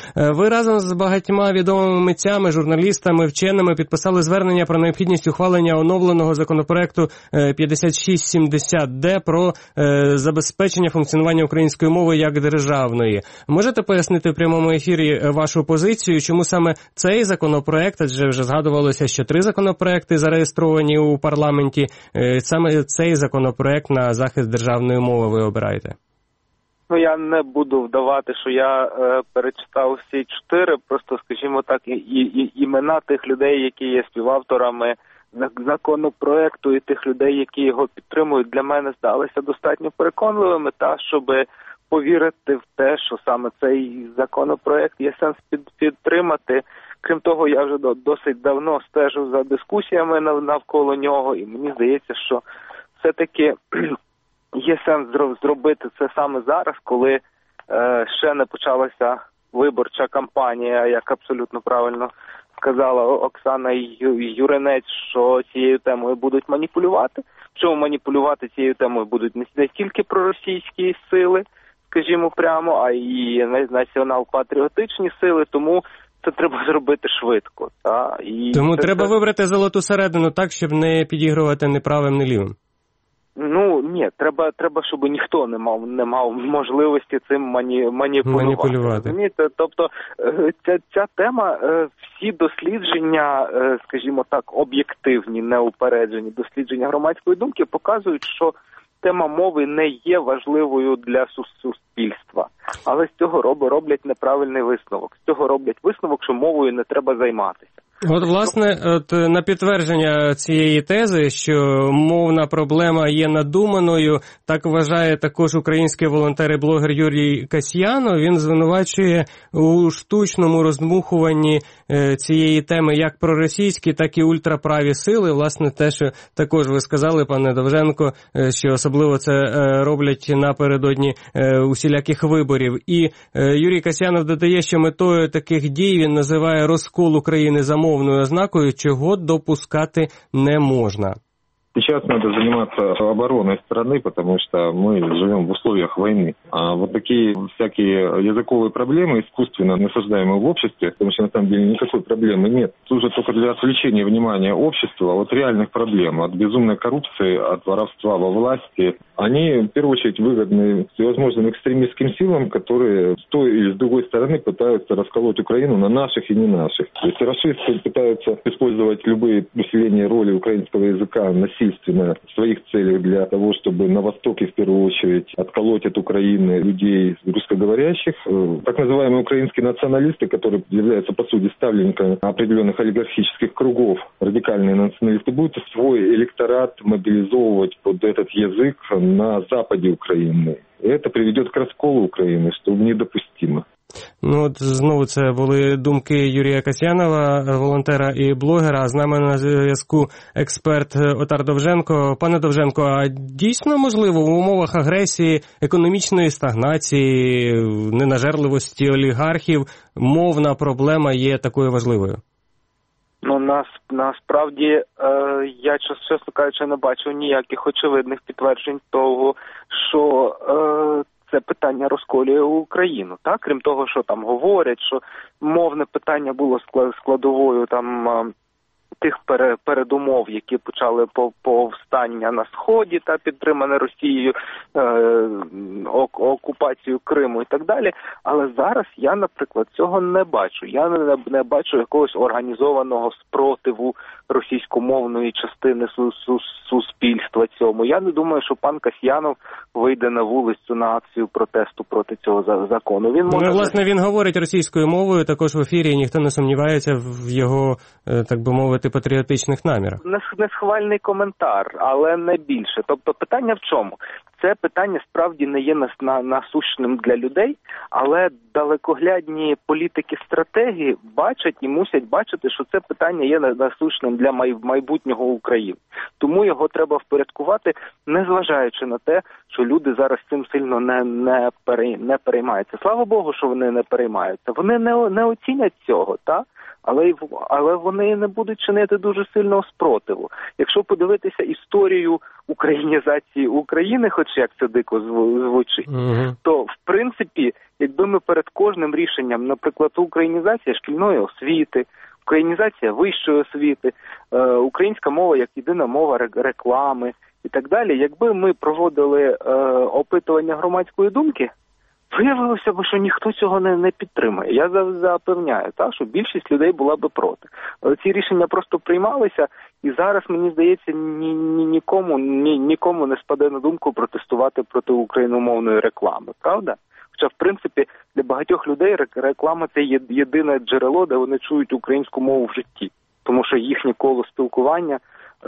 Ви разом з багатьма відомими митцями, журналістами, вченими підписали звернення про необхідність ухвалення оновленого законопроекту п'ятдесят шість сімдесят Д про забезпечення функціонування української мови як державної. Можете пояснити в прямому ефірі вашу позицію, чому саме цей законопроект, адже вже згадувалося, що три законопроекти зареєстровані у парламенті, саме цей законопроект на захист державної мови ви обираєте? Ну, я не буду вдавати, що я е, перечитав всі чотири, просто, скажімо так, і, і, імена тих людей, які є співавторами законопроекту, і тих людей, які його підтримують, для мене здалися достатньо переконливими, та щоб повірити в те, що саме цей законопроект є сенс під, підтримати. Крім того, я вже досить давно стежу за дискусіями навколо нього, і мені здається, що все-таки є сенс зробити це саме зараз, коли е, ще не почалася виборча кампанія, як абсолютно правильно сказала Оксана Юринець, що цією темою будуть маніпулювати. Чому маніпулювати цією темою будуть не тільки проросійські сили, скажімо прямо, а й націонал-патріотичні сили, тому це треба зробити швидко. Та? І тому це, треба це... вибрати золоту середину так, щоб не підігрувати ні правим, ні лівим. Ну, ні, треба, треба, щоб ніхто не мав, не мав можливості цим мані, маніпулювати. маніпулювати. Розумієте? Тобто ця, ця тема, всі дослідження, скажімо так, об'єктивні, неупереджені дослідження громадської думки показують, що тема мови не є важливою для суспільства. Але з цього роблять неправильний висновок. З цього роблять висновок, що мовою не треба займатися. От, власне, от на підтвердження цієї тези, що мовна проблема є надуманою, так вважає також український волонтер і блогер Юрій Касьянов. Він звинувачує у штучному роздмухуванні цієї теми як проросійські, так і ультраправі сили. Власне, те, що також ви сказали, пане Довженко, що особливо це роблять напередодні усіляких виборів. І Юрій Касьянов додає, що метою таких дій він називає розкол України за мовною ознакою, чого допускати не можна. Сейчас надо заниматься обороной страны, потому что мы живем в условиях войны. А вот такие всякие языковые проблемы, искусственно насаждаемые в обществе, потому что на самом деле никакой проблемы нет, служат только для отвлечения внимания общества от реальных проблем, от безумной коррупции, от воровства во власти. Они, в первую очередь, выгодны всевозможным экстремистским силам, которые с той или с другой стороны пытаются расколоть Украину на наших и не наших. То есть расисты пытаются использовать любые усиления роли украинского языка насильственно в своих целях для того, чтобы на Востоке, в первую очередь, отколоть от Украины людей русскоговорящих. Так называемые украинские националисты, которые являются, по сути, ставленниками определенных олигархических кругов, радикальные националисты, будут свой электорат мобилизовывать под этот язык на западе Украины. И это приведет к расколу Украины, что недопустимо. Ну от знову це були думки Юрія Касьянова, волонтера і блогера. З нами на зв'язку експерт Отар Довженко. Пане Довженко, а дійсно можливо в умовах агресії, економічної стагнації, ненажерливості олігархів мовна проблема є такою важливою? Ну, нас, насправді, е, я, чесно кажучи, не бачу ніяких очевидних підтверджень того, що е, це питання розколює Україну. Так? Крім того, що там говорять, що мовне питання було складовою там тих передумов, які почали повстання на Сході та підтримане Росією, е, окупацію Криму і так далі. Але зараз я, наприклад, цього не бачу. Я не, не бачу якогось організованого спротиву російськомовної частини су, су, суспільства цьому. Я не думаю, що пан Касьянов вийде на вулицю на акцію протесту проти цього закону. Він може... Ну, власне, він говорить російською мовою, також в ефірі, ніхто не сумнівається в його, так би мовити, патріотичних намірах. Несхвальний коментар, але не більше. Тобто питання в чому? Це питання справді не є насущним для людей, але далекоглядні політики-стратегії бачать і мусять бачити, що це питання є насущним для майбутнього України. Тому його треба впорядкувати, незважаючи на те, що люди зараз цим сильно не, не, перей, не переймаються. Слава Богу, що вони не переймаються. Вони не, не оцінять цього, так? Але, але вони не будуть чинити дуже сильного спротиву. Якщо подивитися історію українізації України, хоч як це дико звучить, mm-hmm. то, в принципі, якби ми перед кожним рішенням, наприклад, українізація шкільної освіти, українізація вищої освіти, е, українська мова як єдина мова реклами і так далі, якби ми проводили е, опитування громадської думки, виявилося б, що ніхто цього не, не підтримує. Я запевняю, так, що більшість людей була би проти. Але ці рішення просто приймалися, і зараз, мені здається, ні, ні, нікому, ні, нікому не спаде на думку протестувати проти україномовної реклами, правда? Хоча, в принципі, для багатьох людей реклама – це єдине джерело, де вони чують українську мову в житті. Тому що їхнє коло спілкування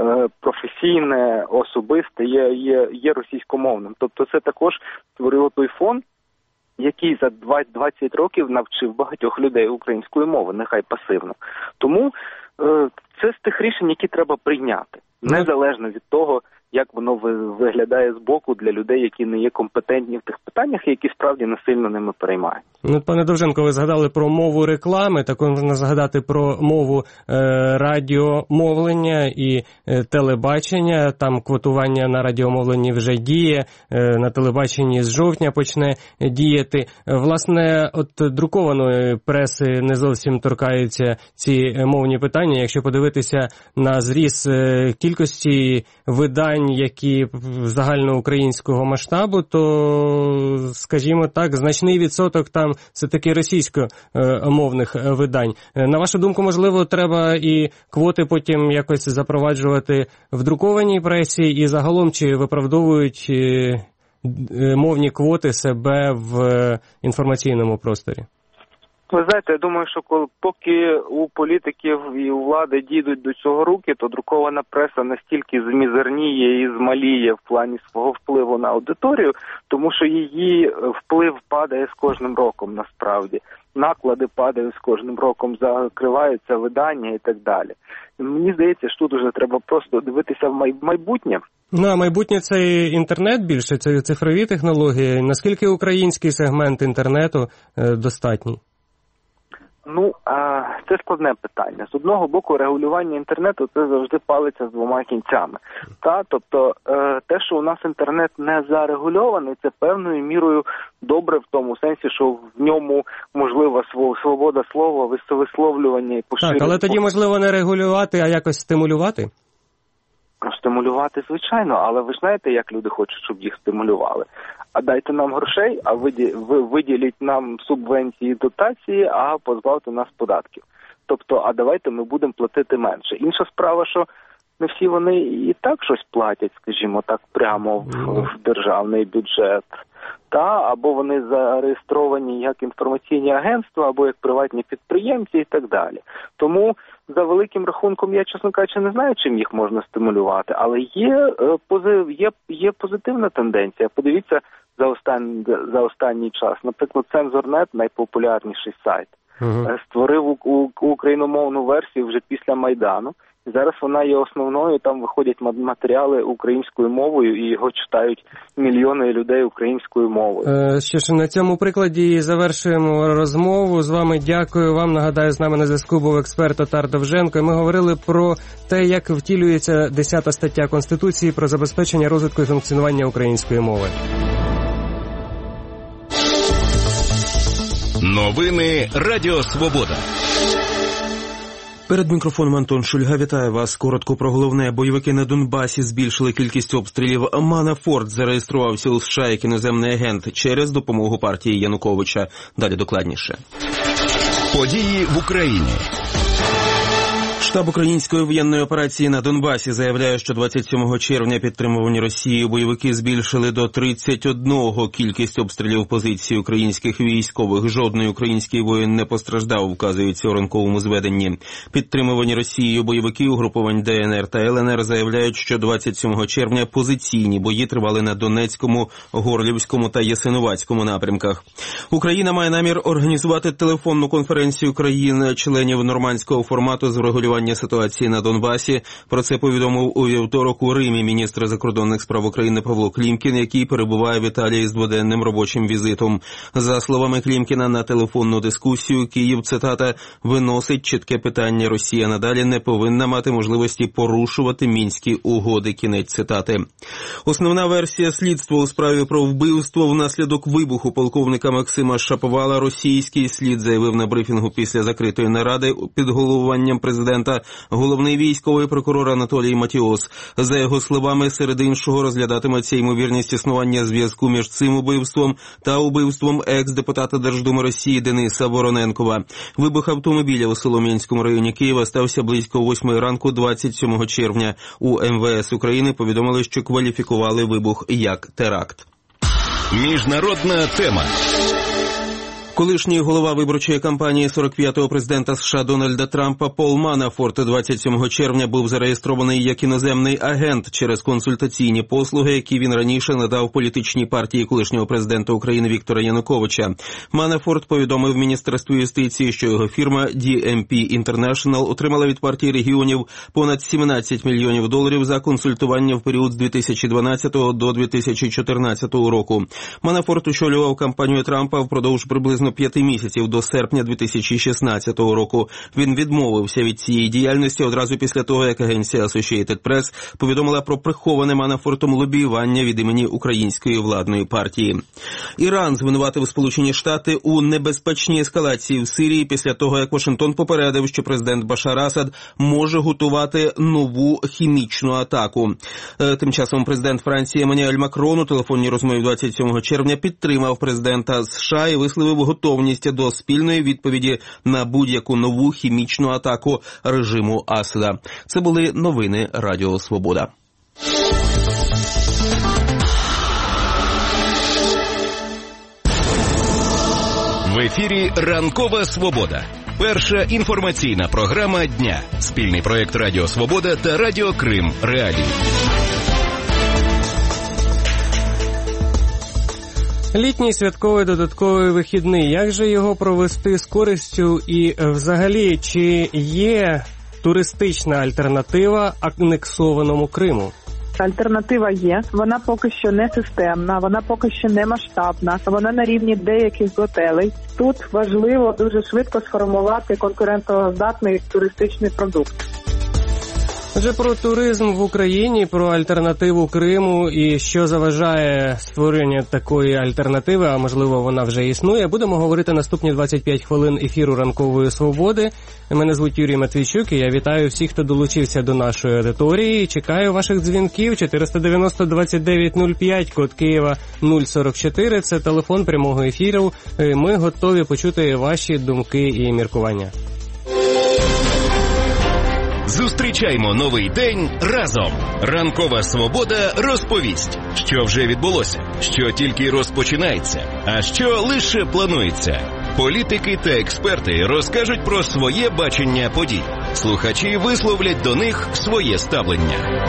професійне, особисте є, є, є російськомовним. Тобто це також створило той фон, який за двадцять років навчив багатьох людей української мови, нехай пасивно. Тому е, це з тих рішень, які треба прийняти, незалежно від того, як воно виглядає збоку для людей, які не є компетентні в тих питаннях, які справді не сильно ними переймають. Ну, пане Довженко, ви згадали про мову реклами, також можна згадати про мову е, радіомовлення і е, телебачення. Там квотування на радіомовленні вже діє, е, на телебаченні з жовтня почне діяти. Власне, от друкованої преси не зовсім торкаються ці мовні питання. Якщо подивитися на зріс е, кількості видань, які загальноукраїнського масштабу, то, скажімо так, значний відсоток там все-таки російськомовних видань. На вашу думку, можливо, треба і квоти потім якось запроваджувати в друкованій пресі, і загалом чи виправдовують мовні квоти себе в інформаційному просторі? Ви знаєте, я думаю, що коли, поки у політиків і у влади дійдуть до цього руки, то друкована преса настільки змізерніє і змаліє в плані свого впливу на аудиторію, тому що її вплив падає з кожним роком насправді. Наклади падають з кожним роком, закриваються видання і так далі. І мені здається, що тут вже треба просто дивитися в майбутнє. Ну, а майбутнє – це інтернет більше, це цифрові технології. Наскільки український сегмент інтернету е, достатній? Ну, а це складне питання. З одного боку, регулювання інтернету – це завжди палиця з двома кінцями. Та, тобто, е, те, що у нас інтернет не зарегульований, це певною мірою добре в тому сенсі, що в ньому можлива свобода слова, висловлювання і поширення. Так, але тоді можливо не регулювати, а якось стимулювати? Стимулювати, звичайно, але ви ж знаєте, як люди хочуть, щоб їх стимулювали. А дайте нам грошей, а ви виділіть нам субвенції, дотації, а позбавте нас податків. Тобто, а давайте ми будемо платити менше. Інша справа, що не всі вони і так щось платять, скажімо так, прямо в, в державний бюджет. Та, або вони зареєстровані як інформаційні агентства, або як приватні підприємці і так далі. Тому, за великим рахунком, я, чесно кажучи, не знаю, чим їх можна стимулювати, але є, є, є позитивна тенденція. Подивіться за останній, за останній час. Наприклад, Цензор.нет, найпопулярніший сайт, uh-huh. створив у, у, україномовну версію вже після Майдану. Зараз вона є основною, там виходять матеріали українською мовою і його читають мільйони людей українською мовою. Е, що ж, на цьому прикладі завершуємо розмову. З вами дякую вам. Нагадаю, з нами на зв'язку був експерт Отар Довженко. І ми говорили про те, як втілюється десята стаття Конституції про забезпечення розвитку і функціонування української мови. Новини Радіо Свобода. Перед мікрофоном Антон Шульга. Вітаю вас. Коротко про головне. Бойовики на Донбасі збільшили кількість обстрілів. Манафорт зареєструвався у США як іноземний агент через допомогу партії Януковича. Далі докладніше. Події в Україні. Штаб української воєнної операції на Донбасі заявляє, що двадцять сьомого червня підтримувані Росією бойовики збільшили до тридцять одного кількість обстрілів позицій українських військових. Жодний український воїн не постраждав, вказується у ранковому зведенні. Підтримувані Росією бойовики угрупувань Де Ен Ер та Ел Ен Ер заявляють, що двадцять сьомого червня позиційні бої тривали на Донецькому, Горлівському та Ясинуватському напрямках. Україна має намір організувати телефонну конференцію країн-членів нормандського формату з врегулювання ситуації на Донбасі. Про це повідомив у вівторок у Римі міністр закордонних справ України Павло Клімкін, який перебуває в Італії з дводенним робочим візитом. За словами Клімкіна, на телефонну дискусію Київ, цитата, виносить чітке питання: Росія надалі не повинна мати можливості порушувати мінські угоди. Кінець цитати. Основна версія слідства у справі про вбивство внаслідок вибуху полковника Максима Шаповала російський слід заявив на брифінгу після закритої наради під головуванням президента головний військовий прокурор Анатолій Матіос. За його словами, серед іншого розглядатиметься ймовірність існування зв'язку між цим убивством та убивством екс-депутата Держдуми Росії Дениса Вороненкова. Вибух автомобіля у Солом'янському районі Києва стався близько восьмої ранку двадцять сьомого червня. У Ем Ве Ес України повідомили, що кваліфікували вибух як теракт. Міжнародна тема. Колишній голова виборчої кампанії сорок п'ятого президента США Дональда Трампа Пол Манафорт двадцять сьомого червня був зареєстрований як іноземний агент через консультаційні послуги, які він раніше надав політичній партії колишнього президента України Віктора Януковича. Манафорт повідомив Міністерству юстиції, що його фірма Ді Ем Пі International отримала від партії регіонів понад сімнадцять мільйонів доларів за консультування в період з дві тисячі дванадцятого до дві тисячі чотирнадцятого року. Манафорт очолював кампанію Трампа впродовж приблизно п'яти місяців до серпня дві тисячі шістнадцятого року. Він відмовився від цієї діяльності одразу після того, як агенція Associated Press повідомила про приховане Манафортом лобіювання від імені української владної партії. Іран звинуватив Сполучені Штати у небезпечній ескалації в Сирії після того, як Вашингтон попередив, що президент Башар Асад може готувати нову хімічну атаку. Тим часом президент Франції Еммануель Макрон у телефонній розмові двадцять сьомого червня підтримав президента США і висловив готовність до спільної відповіді на будь-яку нову хімічну атаку режиму Асада. Це були новини Радіо Свобода. В ефірі «Ранкова Свобода». Перша інформаційна програма дня. Спільний проєкт Радіо Свобода та Радіо Крим Реалії. Літній святковий додатковий вихідний. Як же його провести з користю і взагалі, чи є туристична альтернатива анексованому Криму? Альтернатива є, вона поки що не системна, вона поки що не масштабна, вона на рівні деяких готелей. Тут важливо дуже швидко сформувати конкурентоздатний туристичний продукт. Отже, про туризм в Україні, про альтернативу Криму і що заважає створення такої альтернативи, а можливо вона вже існує, будемо говорити наступні двадцять п'ять хвилин ефіру «Ранкової свободи». Мене звуть Юрій Матвійчук і я вітаю всіх, хто долучився до нашої аудиторії. Чекаю ваших дзвінків. чотириста дев'яносто двадцять дев'ять нуль п'ять, код Києва нуль сорок чотири, це телефон прямого ефіру. Ми готові почути ваші думки і міркування. Зустрічаймо новий день разом. Ранкова свобода розповість, що вже відбулося, що тільки розпочинається, а що лише планується. Політики та експерти розкажуть про своє бачення подій. Слухачі висловлять до них своє ставлення.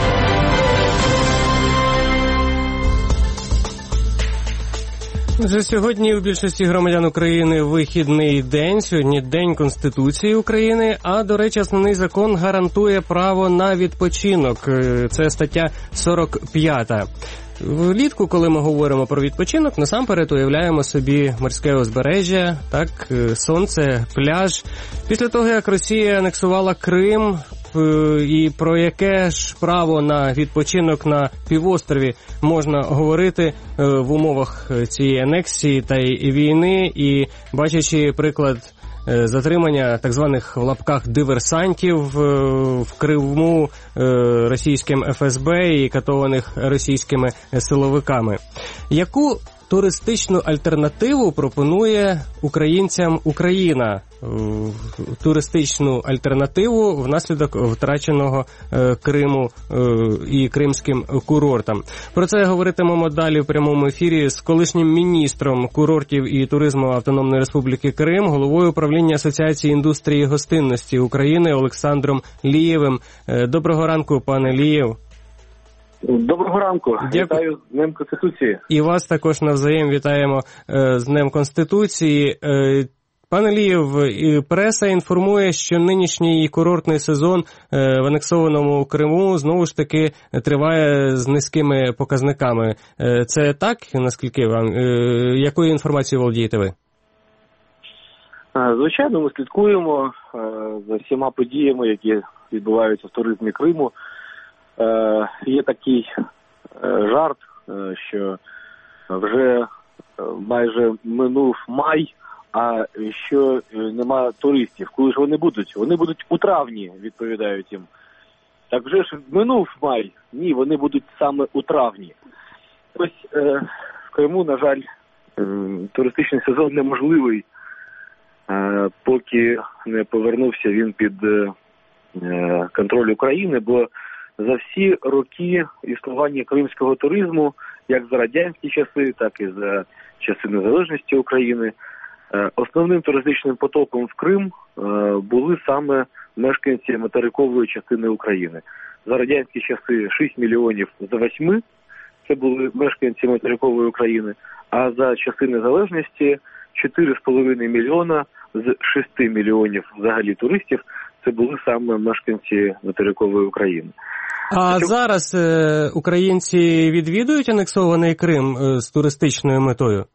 Вже сьогодні у більшості громадян України вихідний день, сьогодні День Конституції України, а, до речі, основний закон гарантує право на відпочинок, це стаття сорок п'ята. Влітку, коли ми говоримо про відпочинок, насамперед уявляємо собі морське узбережжя, так, сонце, пляж. Після того, як Росія анексувала Крим, і про яке ж право на відпочинок на півострові можна говорити в умовах цієї анексії та й війни, і бачачи приклад затримання так званих в лапках диверсантів в Криму російським еф ес бе і катованих російськими силовиками. Яку туристичну альтернативу пропонує українцям Україна? Туристичну альтернативу внаслідок втраченого Криму і кримським курортам. Про це говоритимемо далі в прямому ефірі з колишнім міністром курортів і туризму Автономної Республіки Крим, головою управління Асоціації індустрії гостинності України Олександром Лієвим. Доброго ранку, пане Лієв. Доброго ранку. Дякую. Вітаю з Днем Конституції. І вас також навзаєм вітаємо з Днем Конституції. Пане Лієв, преса інформує, що нинішній курортний сезон в анексованому Криму знову ж таки триває з низькими показниками. Це так, наскільки вам? Якою інформацією володієте ви? Звичайно, ми слідкуємо за всіма подіями, які відбуваються в туризмі Криму. Є такий жарт, що вже майже минув май, а що нема туристів. Коли ж вони будуть? Вони будуть у травні, відповідають їм. Так вже ж минув май. Ні, вони будуть саме у травні. Ось е, в Криму, на жаль, е, туристичний сезон неможливий, е, поки не повернувся він під е, контроль України, бо за всі роки існування кримського туризму, як за радянські часи, так і за часи незалежності України, основним туристичним потоком в Крим були саме мешканці материкової частини України. За радянські часи шість мільйонів з восьми це були мешканці материкової України, а за часи незалежності чотири з половиною мільйона з шести мільйонів взагалі туристів це були саме мешканці материкової України. А Чому? Зараз е, українці відвідують анексований Крим е, з туристичною метою?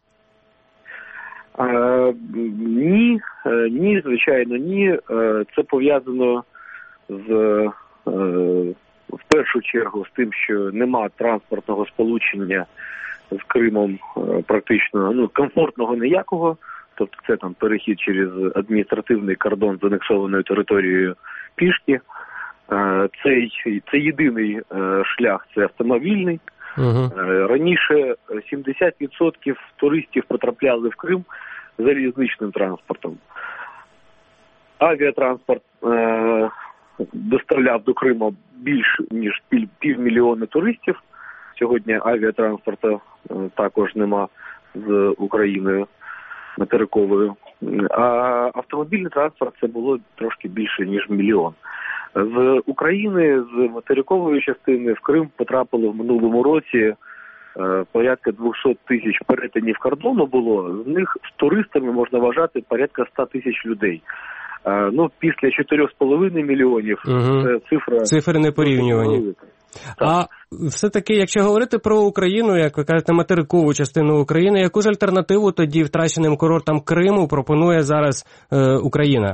Е, ні, е, ні, звичайно, ні. Е, це пов'язано з, е, в першу чергу з тим, що нема транспортного сполучення з Кримом е, практично, ну, комфортного ніякого. Тобто це там перехід через адміністративний кордон з анексованою територією пішки. Цей, це єдиний шлях, це автомобільний. Uh-huh. Раніше сімдесят відсотків туристів потрапляли в Крим залізничним транспортом. Авіатранспорт е- доставляв до Криму більш ніж півмільйона туристів. Сьогодні авіатранспорту е- також нема з Україною материковою. А автомобільний транспорт це було трошки більше, ніж мільйон. З України, з материкової частини в Крим потрапило в минулому році е, порядка двісті тисяч перетинів кордону було. З них з туристами можна вважати порядка сто тисяч людей. Е, ну, після чотирьох з половиною мільйонів угу. це цифра... Цифри не порівнювані. А все-таки, якщо говорити про Україну, як ви кажете, материкову частину України, яку ж альтернативу тоді втраченим курортам Криму пропонує зараз е, Україна?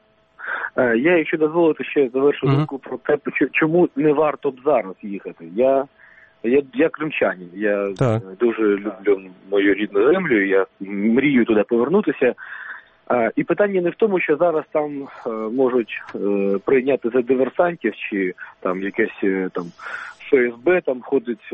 Я, якщо дозволити, ще завершу думку uh-huh. про те, чому не варто б зараз їхати. Я, я, я кримчанин, я так. дуже люблю мою рідну землю, я мрію туди повернутися. І питання не в тому, що зараз там можуть прийняти за диверсантів, чи там якесь там ФСБ там ходить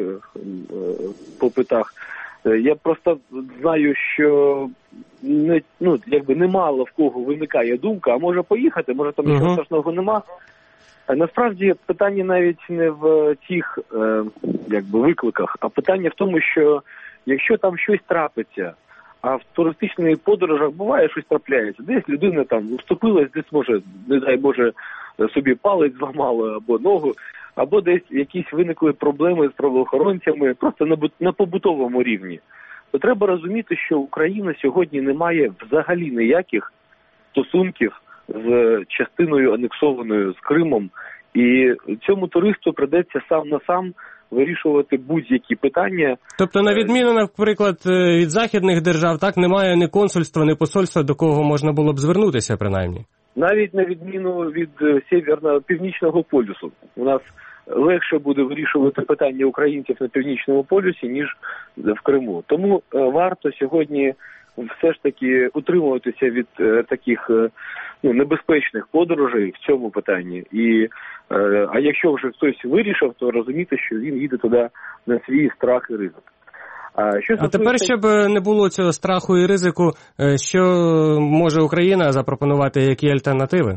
по питах. Я просто знаю, що не, ну, якби немало в кого виникає думка, а може поїхати, може там нічого uh-huh. страшного нема. А насправді питання навіть не в тих е, якби викликах, а питання в тому, що якщо там щось трапиться, а в туристичних подорожах буває щось трапляється, десь людина там вступилась, десь може, не дай Боже, собі палець зламала або ногу, або десь якісь виникли проблеми з правоохоронцями, просто на, на побутовому рівні, то треба розуміти, що Україна сьогодні не має взагалі ніяких стосунків з частиною анексованою, з Кримом, і цьому туристу придеться сам на сам вирішувати будь-які питання. Тобто, на відміну, наприклад, від західних держав, так, немає ні консульства, ні посольства, до кого можна було б звернутися, принаймні? Навіть на відміну від Северного, Північного полюсу. У нас легше буде вирішувати питання українців на Північному полюсі, ніж в Криму. Тому варто сьогодні все ж таки утримуватися від е, таких е, ну, небезпечних подорожей в цьому питанні. І, е, а якщо вже хтось вирішив, то розуміти, що він їде туди на свій страх і ризик. А, що а тепер, щоб не було цього страху і ризику, що може Україна запропонувати, які альтернативи?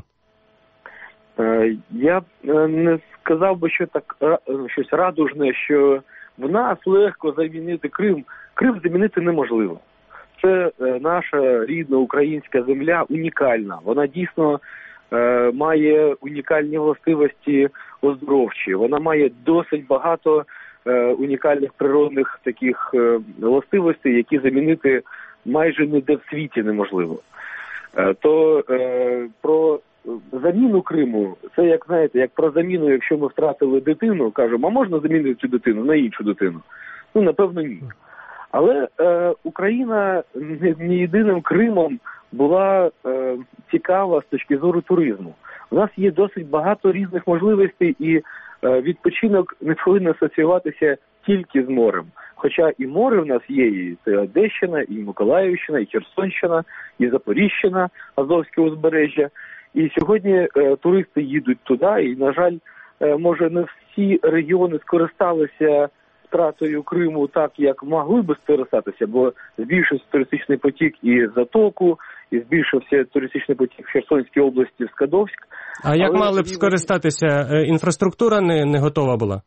Е, я не сказав би, що так щось радужне, що в нас легко замінити Крим. Крим замінити неможливо. Це е, наша рідна українська земля унікальна. Вона дійсно е, має унікальні властивості оздоровчі. Вона має досить багато е, унікальних природних таких е, властивостей, які замінити майже ніде в світі неможливо. Е, то е, про заміну Криму, це як, знаєте, як про заміну, якщо ми втратили дитину, кажемо, а можна замінити цю дитину на іншу дитину? Ну, напевно, ні. Але е, Україна не, не єдиним Кримом була е, цікава з точки зору туризму. У нас є досить багато різних можливостей, і е, відпочинок не повинен асоціюватися тільки з морем. Хоча і море в нас є, і це Одещина, і Миколаївщина, і Херсонщина, і Запоріжжя, Азовське узбережжя. І сьогодні е, туристи їдуть туди, і, на жаль, е, може не всі регіони скористалися втратою Криму так, як могли би скористатися, бо збільшився туристичний потік і в Затоку, і збільшився туристичний потік в Херсонській області, в Скадовськ. А як Але мали б скористатися? Інфраструктура не, не готова була?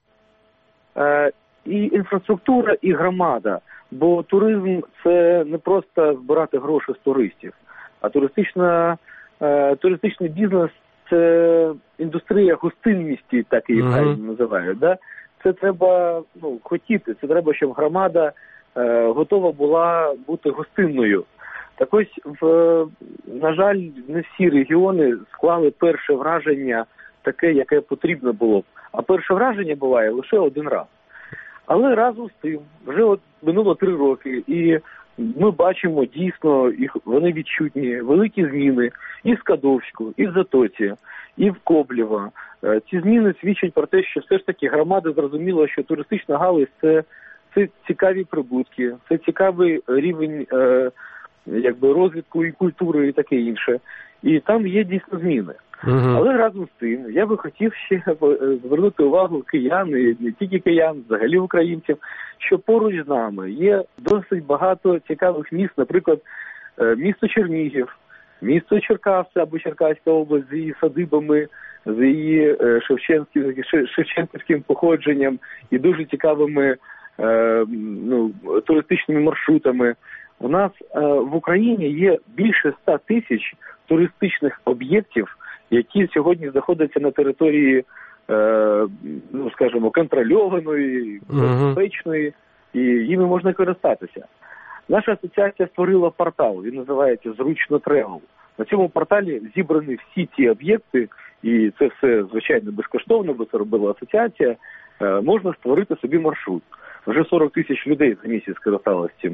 Е, і інфраструктура, і громада. Бо туризм – це не просто збирати гроші з туристів, а туристична, е, туристичний бізнес – це індустрія гостинності, так її правильно uh-huh. називають, да? Це треба ну, хотіти, це треба, щоб громада е, готова була бути гостинною. Так ось, в, на жаль, не всі регіони склали перше враження таке, яке потрібно було б. А перше враження буває лише один раз. Але разом з тим, вже от минуло три роки, і ми бачимо дійсно, їх, вони відчутні, великі зміни і в Скадовську, і в Затоці, і в Коблєво. Ці зміни свідчать про те, що все ж таки громада зрозуміла, що туристична галузь – це, це цікаві прибутки, це цікавий рівень е, якби розвитку і культури і таке інше. І там є дійсно зміни. Uh-huh. Але разом з тим, я би хотів ще звернути увагу киян, і не тільки киян, взагалі українців, що поруч з нами є досить багато цікавих міст, наприклад, місто Чернігів, місто Черкаси або Черкаська область з її садибами, з її шевченківським, шевченківським походженням і дуже цікавими е, ну, туристичними маршрутами. У нас е, в Україні є більше ста тисяч туристичних об'єктів, які сьогодні знаходяться на території, е, ну, скажімо, контрольованої, безпечної, і їми можна користатися. Наша асоціація створила портал, він називається «Зручно Тревел». На цьому порталі зібрані всі ці об'єкти, і це все, звичайно, безкоштовно, бо це робила асоціація, можна створити собі маршрут. Вже сорок тисяч людей за місяць скористалися цим,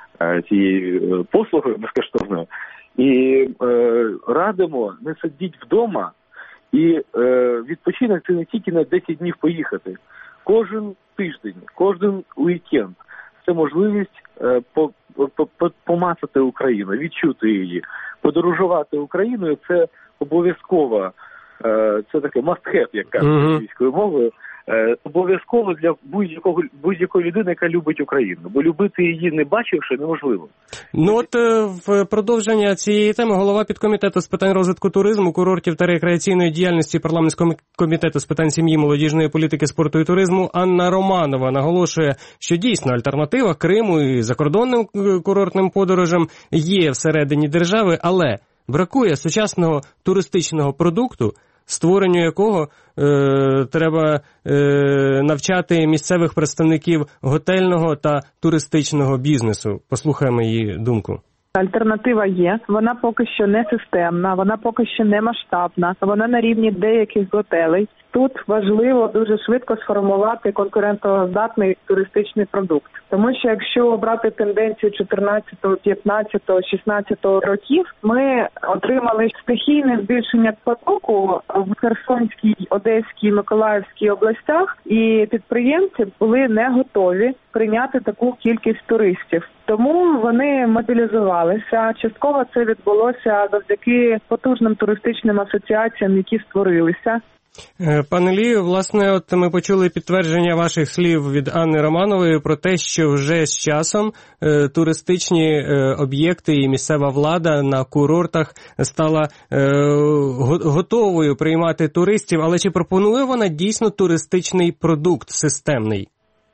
цією послугою безкоштовною. І е, радимо не сидіть вдома, і е, відпочинок це не тільки на десять днів поїхати. Кожен тиждень, кожен уікенд це можливість е, по, по, по, помацати Україну, відчути її. Подорожувати Україною – це обов'язково, е, це таке must-have, як кажуть mm-hmm. військовою мовою. Е, обов'язково для будь-якого будь-якої людини, яка любить Україну, бо любити її не бачивши неможливо. Ну от в продовження цієї теми голова підкомітету з питань розвитку туризму, курортів та рекреаційної діяльності парламентського комітету з питань сім'ї, молодіжної політики, спорту і туризму Анна Романова наголошує, що дійсно альтернатива Криму і закордонним курортним подорожам є всередині держави, але бракує сучасного туристичного продукту, створенню якого е, треба е, навчати місцевих представників готельного та туристичного бізнесу. Послухаємо її думку. Альтернатива є, вона поки що не системна, вона поки що не масштабна, вона на рівні деяких готелей. Тут важливо дуже швидко сформувати конкурентоздатний туристичний продукт. Тому що якщо брати тенденцію чотирнадцятого, п'ятнадцятого, шістнадцятого років, ми отримали стихійне збільшення потоку в Херсонській, Одеській, Миколаївській областях, і підприємці були не готові прийняти таку кількість туристів. Тому вони мобілізувалися. Частково це відбулося завдяки потужним туристичним асоціаціям, які створилися. Пане Лію, власне, от ми почули підтвердження ваших слів від Анни Романової про те, що вже з часом е, туристичні е, об'єкти і місцева влада на курортах стала е, готовою приймати туристів, але чи пропонує вона дійсно туристичний продукт системний?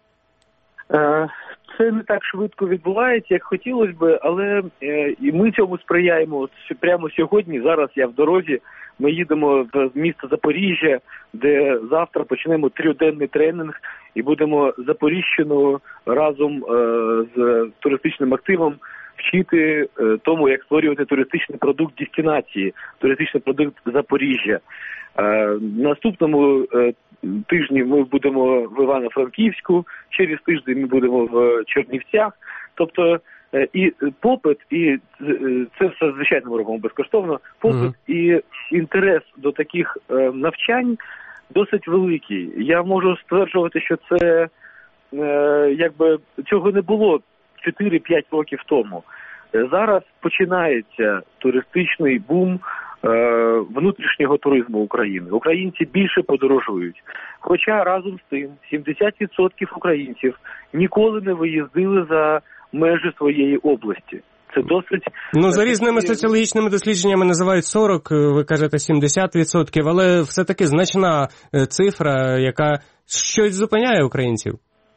Е, це не так швидко відбувається, як хотілося б, але е, і ми цьому сприяємо. Прямо сьогодні, зараз я в дорозі, ми їдемо в місто Запоріжжя, де завтра почнемо трьохденний тренінг і будемо Запоріжщину разом е, з туристичним активом вчити е, тому, як створювати туристичний продукт дестинації, туристичний продукт Запоріжжя. Е, наступному е, тижні ми будемо в Івано-Франківську, через тиждень ми будемо в Чернівцях. Тобто і попит, і це все звичайно ми робимо безкоштовно, попит mm-hmm. і інтерес до таких е, навчань досить великий. Я можу стверджувати, що це е, якби цього не було чотири-п'ять років тому. Зараз починається туристичний бум е, внутрішнього туризму України. Українці більше подорожують. Хоча разом з тим сімдесят відсотків українців ніколи не виїздили за межі своєї області. Це досить... Ну, за різними соціологічними дослідженнями називають сорок, ви кажете сімдесят відсотків, але все-таки значна цифра, яка щось зупиняє українців.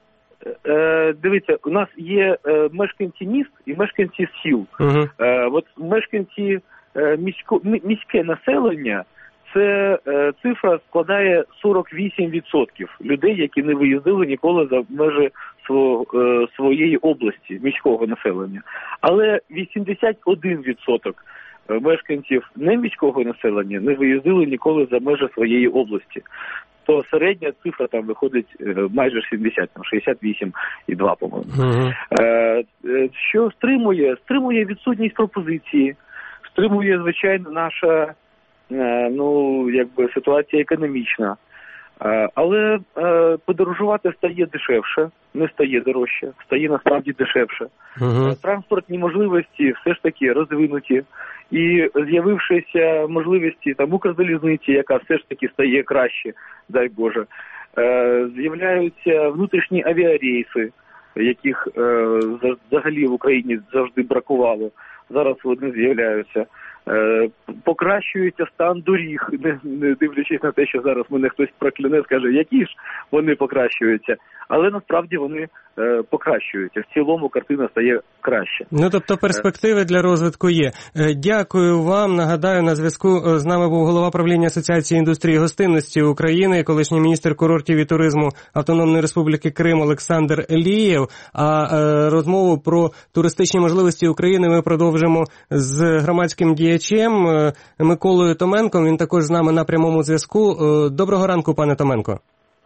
Е, дивіться, у нас є е, мешканці міст і мешканці сіл. Угу. Е, от мешканці е, місько, міське населення, це е, цифра складає сорок вісім відсотків людей, які не виїздили ніколи за межі свого, е, своєї області, міського населення. Але вісімдесят один відсоток мешканців неміського населення не виїздили ніколи за межі своєї області. То середня цифра там виходить е, майже сімдесят, там шістдесят вісім і два, по-моєму. Uh-huh. Е, е, що стримує? Стримує відсутність пропозиції, стримує, звичайно, наша е, ну, якби ситуація економічна. Е, але е, подорожувати стає дешевше, не стає дорожче, стає насправді дешевше. Uh-huh. Е, транспортні можливості все ж таки розвинуті. І з'явившися можливості там Укрзалізниці, яка все ж таки стає краще, дай Боже, е, з'являються внутрішні авіарейси, яких е, взагалі в Україні завжди бракувало. Зараз вони з'являються. Е, покращується стан доріг, не, не дивлячись на те, що зараз мене хтось прокляне, скаже, які ж вони покращуються. Але насправді вони е, покращуються. В цілому картина стає краще. Ну, тобто перспективи для розвитку є. Е, дякую вам. Нагадаю, на зв'язку з нами був голова правління Асоціації індустрії гостинності України, колишній міністр курортів і туризму Автономної Республіки Крим Олександр Лієв. А е, розмову про туристичні можливості України ми продовжимо з громадським діячем е, Миколою Томенком. Він також з нами на прямому зв'язку. Е, доброго ранку, пане Томенко.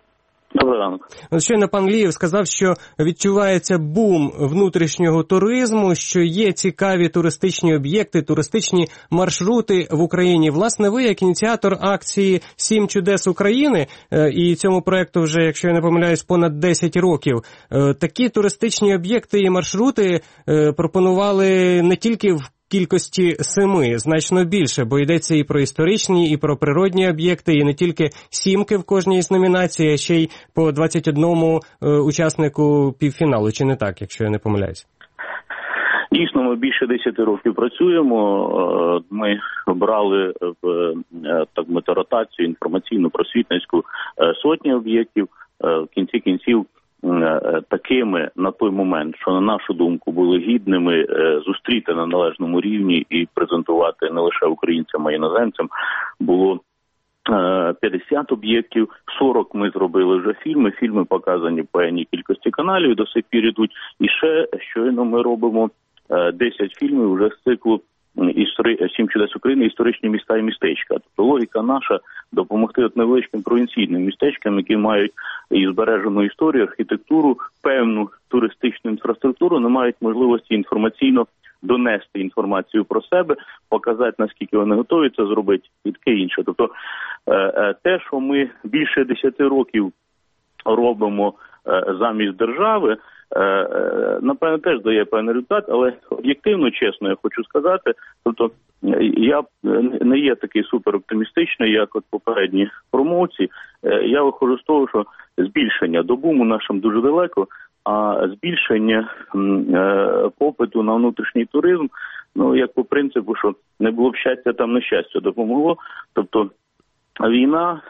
Добрий ранок. От щойно пан Лієв сказав, що відчувається бум внутрішнього туризму, що є цікаві туристичні об'єкти, туристичні маршрути в Україні. Власне, ви, як ініціатор акції «Сім чудес України», і цьому проекту вже, якщо я не помиляюсь, понад десять років, такі туристичні об'єкти і маршрути пропонували не тільки в кількості семи, значно більше, бо йдеться і про історичні, і про природні об'єкти, і не тільки сімки в кожній з номінацій, а ще й по двадцять одному е, учаснику півфіналу, чи не так, якщо я не помиляюсь? Дійсно, ми більше десяти років працюємо. Ми брали в так мовити ротацію інформаційно-просвітницьку сотні об'єктів. В кінці кінців такими на той момент, що на нашу думку були гідними зустріти на належному рівні і презентувати не лише українцям, а й іноземцям, було п'ятдесят об'єктів, сорок ми зробили вже фільми, фільми показані по певній кількості каналів, до сих пір ідуть. І ще щойно ми робимо десять фільмів вже з циклу «Сім чудес України. Історичні міста і містечка». Тобто логіка наша допомогти от невеличким провінційним містечкам, які мають і збережену історію, архітектуру, певну туристичну інфраструктуру, не мають можливості інформаційно донести інформацію про себе, показати, наскільки вони готові це зробити і таке інше. Тобто те, що ми більше десяти років робимо замість держави, напевно, теж дає певний результат, але об'єктивно, чесно, я хочу сказати, тобто я не є такий супероптимістичний, як от попередні промовці. Я виходжу з того, що збільшення до буму нашим дуже далеко, а збільшення попиту на внутрішній туризм, ну, як по принципу, що не було б щастя, там нещастя допомогло. Тобто війна,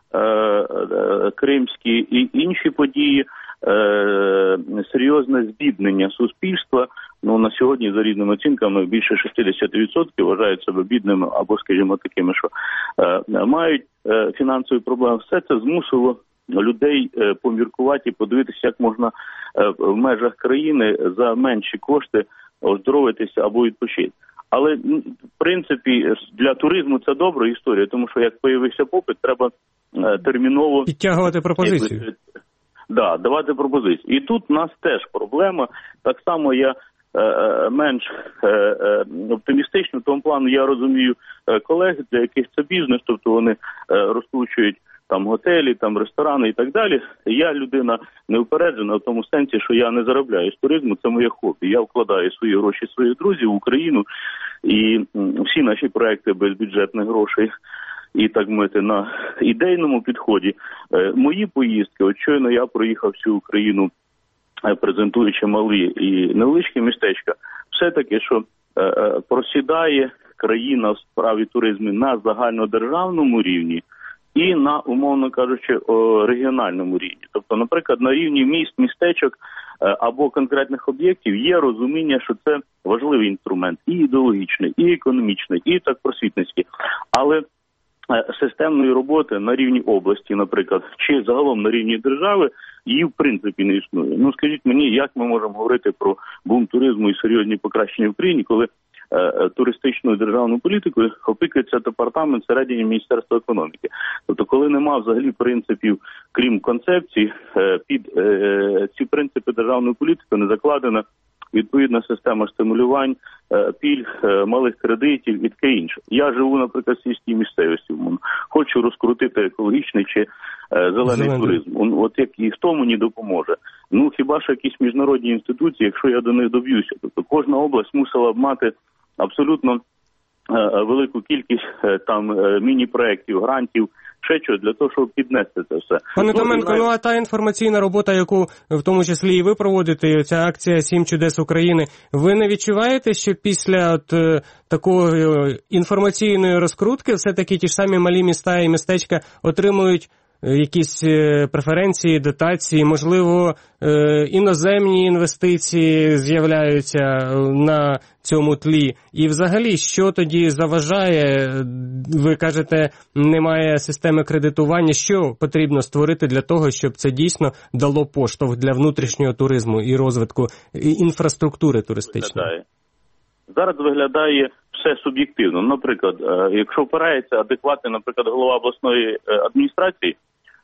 кримські і інші події, серйозне збіднення суспільства. Ну, на сьогодні, за різними оцінками, більше шістдесят відсотків вважають себе бідними або, скажімо, такими, що е, мають е, фінансові проблеми. Все це змусило людей е, поміркувати і подивитися, як можна е, в межах країни за менші кошти оздоровитися або відпочити. Але, в принципі, для туризму це добра історія, тому що як появився попит, треба е, терміново підтягувати пропозицію. Да, давати пропозиції. І тут у нас теж проблема. Так само я е, менш е, е, оптимістично, в тому плану я розумію е, колег, для яких це бізнес, тобто вони е, розкручують там готелі, там ресторани і так далі. Я людина неупереджена в тому сенсі, що я не заробляю з туризму, це моє хобі. Я вкладаю свої гроші своїх друзів в Україну, і всі наші проекти без бюджетних грошей і, так мовити, на ідейному підході. Е, мої поїздки, от щойно я проїхав всю Україну, е, презентуючи малі і невеличкі містечка, все-таки, що е, е, просідає країна в справі туризму на загальнодержавному рівні і на, умовно кажучи, о, регіональному рівні. Тобто, наприклад, на рівні міст, містечок е, або конкретних об'єктів є розуміння, що це важливий інструмент і ідеологічний, і економічний, і так просвітницький. Але системної роботи на рівні області, наприклад, чи загалом на рівні держави, її в принципі не існує. Ну, скажіть мені, як ми можемо говорити про бум туризму і серйозні покращення в Україні, коли е, туристичною державною політикою опікується департамент всередині Міністерства економіки. Тобто, коли нема взагалі принципів, крім концепцій, е, під е, ці принципи державної політики не закладена відповідна система стимулювань, пільг, малих кредитів і таке інше. Я живу, наприклад, в сільській місцевості. Хочу розкрутити екологічний чи зелений Зелений. туризм. От як і хто мені допоможе? Ну, хіба що якісь міжнародні інституції, якщо я до них доб'юся. Тобто кожна область мусила б мати абсолютно велику кількість там міні-проєктів, грантів, ще що, для того, щоб піднести це все. Пане Томенко, ну а та інформаційна робота, яку в тому числі і ви проводите, ця акція «Сім чудес України», ви не відчуваєте, що після от такої інформаційної розкрутки все-таки ті ж самі малі міста і містечка отримують якісь преференції, дотації, можливо, іноземні інвестиції з'являються на цьому тлі. І взагалі, що тоді заважає, ви кажете, немає системи кредитування, що потрібно створити для того, щоб це дійсно дало поштовх для внутрішнього туризму і розвитку інфраструктури туристичної? Зараз виглядає все суб'єктивно. Наприклад, якщо впирається адекватний, наприклад, голова обласної адміністрації,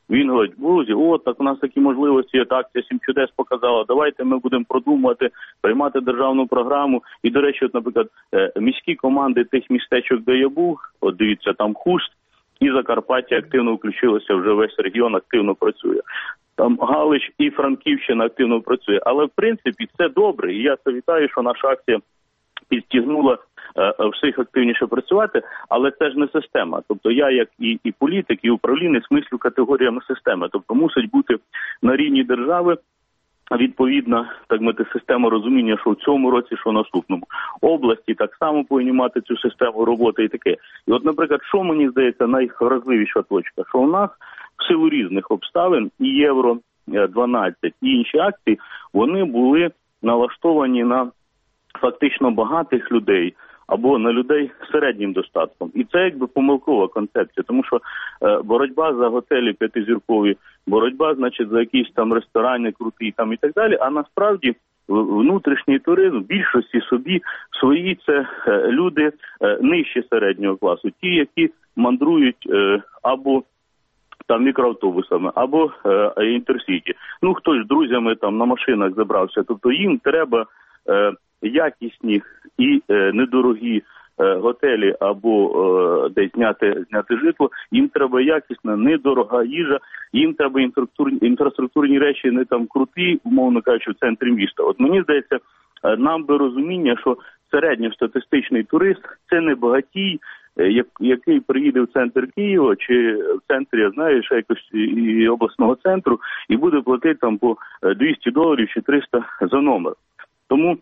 Він говорить, друзі, от так у нас такі можливості, так, ця сім чудес показала, давайте ми будемо продумувати, приймати державну програму. І, до речі, от, наприклад, міські команди тих містечок, де я був, от дивіться, там Хуст і Закарпаття активно включилося, вже весь регіон активно працює. Там Галич і Франківщина активно працює. Але, в принципі, це добре. І я це вітаю, що наша акція підтягнула е, всіх активніше працювати, але це ж не система. Тобто я, як і, і політик, і управлінець, мислю категоріями системи. Тобто мусить бути на рівні держави відповідна, так мати, система розуміння, що в цьому році, що в наступному. Області так само повинні мати цю систему роботи і таке. І от, наприклад, що мені здається найвразливіша точка, що у нас в силу різних обставин і Євро дванадцять, і інші акції, вони були налаштовані на фактично багатих людей або на людей з середнім достатком. І це якби помилкова концепція, тому що е, боротьба за готелі п'ятизіркові, боротьба, значить, за якісь там ресторани круті там і так далі, а насправді внутрішній туризм в більшості собі свої це е, люди е, нижче середнього класу, ті, які мандрують е, або там мікроавтобусами, або е, інтерсіті. Ну, хтось з друзями там на машинах забрався, тобто їм треба е, якісні і е, недорогі е, готелі або е, десь зняти, зняти житло, їм треба якісна, недорога їжа, їм треба інфраструктурні, інфраструктурні речі не там круті, умовно кажучи, в центрі міста. От мені здається, е, нам би розуміння, що середньостатистичний турист – це не багатій, е, який приїде в центр Києва чи в центрі, я знаю, ще якось і обласного центру і буде платити там по двісті доларів чи триста за номер. Тому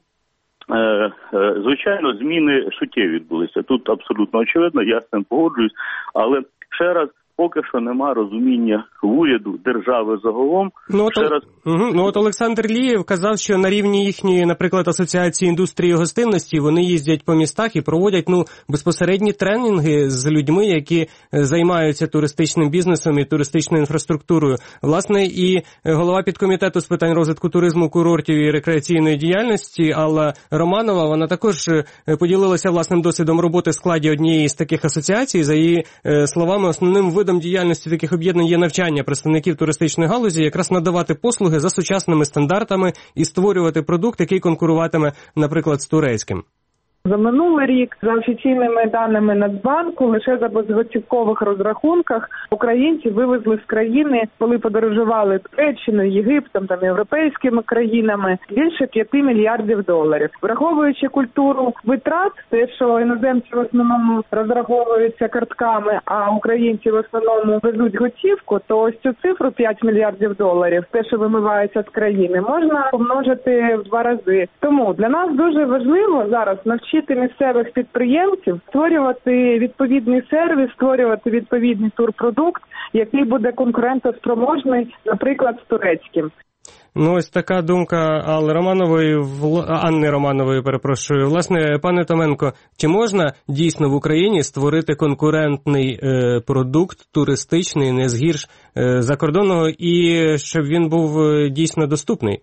звичайно, зміни суттєві відбулися. Тут абсолютно очевидно, я з цим погоджуюсь. Але ще раз, поки що нема розуміння уряду, держави загалом. Ну, ще от, раз... угу. ну, от Олександр Лієв казав, що на рівні їхньої, наприклад, Асоціації індустрії гостинності, вони їздять по містах і проводять ну, безпосередні тренінги з людьми, які займаються туристичним бізнесом і туристичною інфраструктурою. Власне, і голова підкомітету з питань розвитку туризму, курортів і рекреаційної діяльності Алла Романова, вона також поділилася власним досвідом роботи в складі однієї з таких асоціацій. За її словами, основним видом діяльності таких об'єднань є навчання представників туристичної галузі, якраз надавати послуги за сучасними стандартами і створювати продукт, який конкуруватиме, наприклад, з турецьким. За минулий рік, за офіційними даними Нацбанку, лише за безготівкових розрахунках українці вивезли з країни, коли подорожували Туреччиною, Єгиптом, там європейськими країнами, більше п'яти мільярдів доларів. Враховуючи культуру витрат, те, що іноземці в основному розраховуються картками, а українці в основному везуть готівку, то ось цю цифру п'ять мільярдів доларів, те, що вимивається з країни, можна помножити в два рази. Тому для нас дуже важливо зараз навчити місцевих підприємців створювати відповідний сервіс, створювати відповідний турпродукт, який буде конкурентоспроможний, наприклад, з турецьким. Ну, ось така думка Алли Романової, Анни Романової, перепрошую. Власне, пане Томенко, чи можна дійсно в Україні створити конкурентний е, продукт туристичний, не згірш е, закордонного, і щоб він був е, дійсно доступний?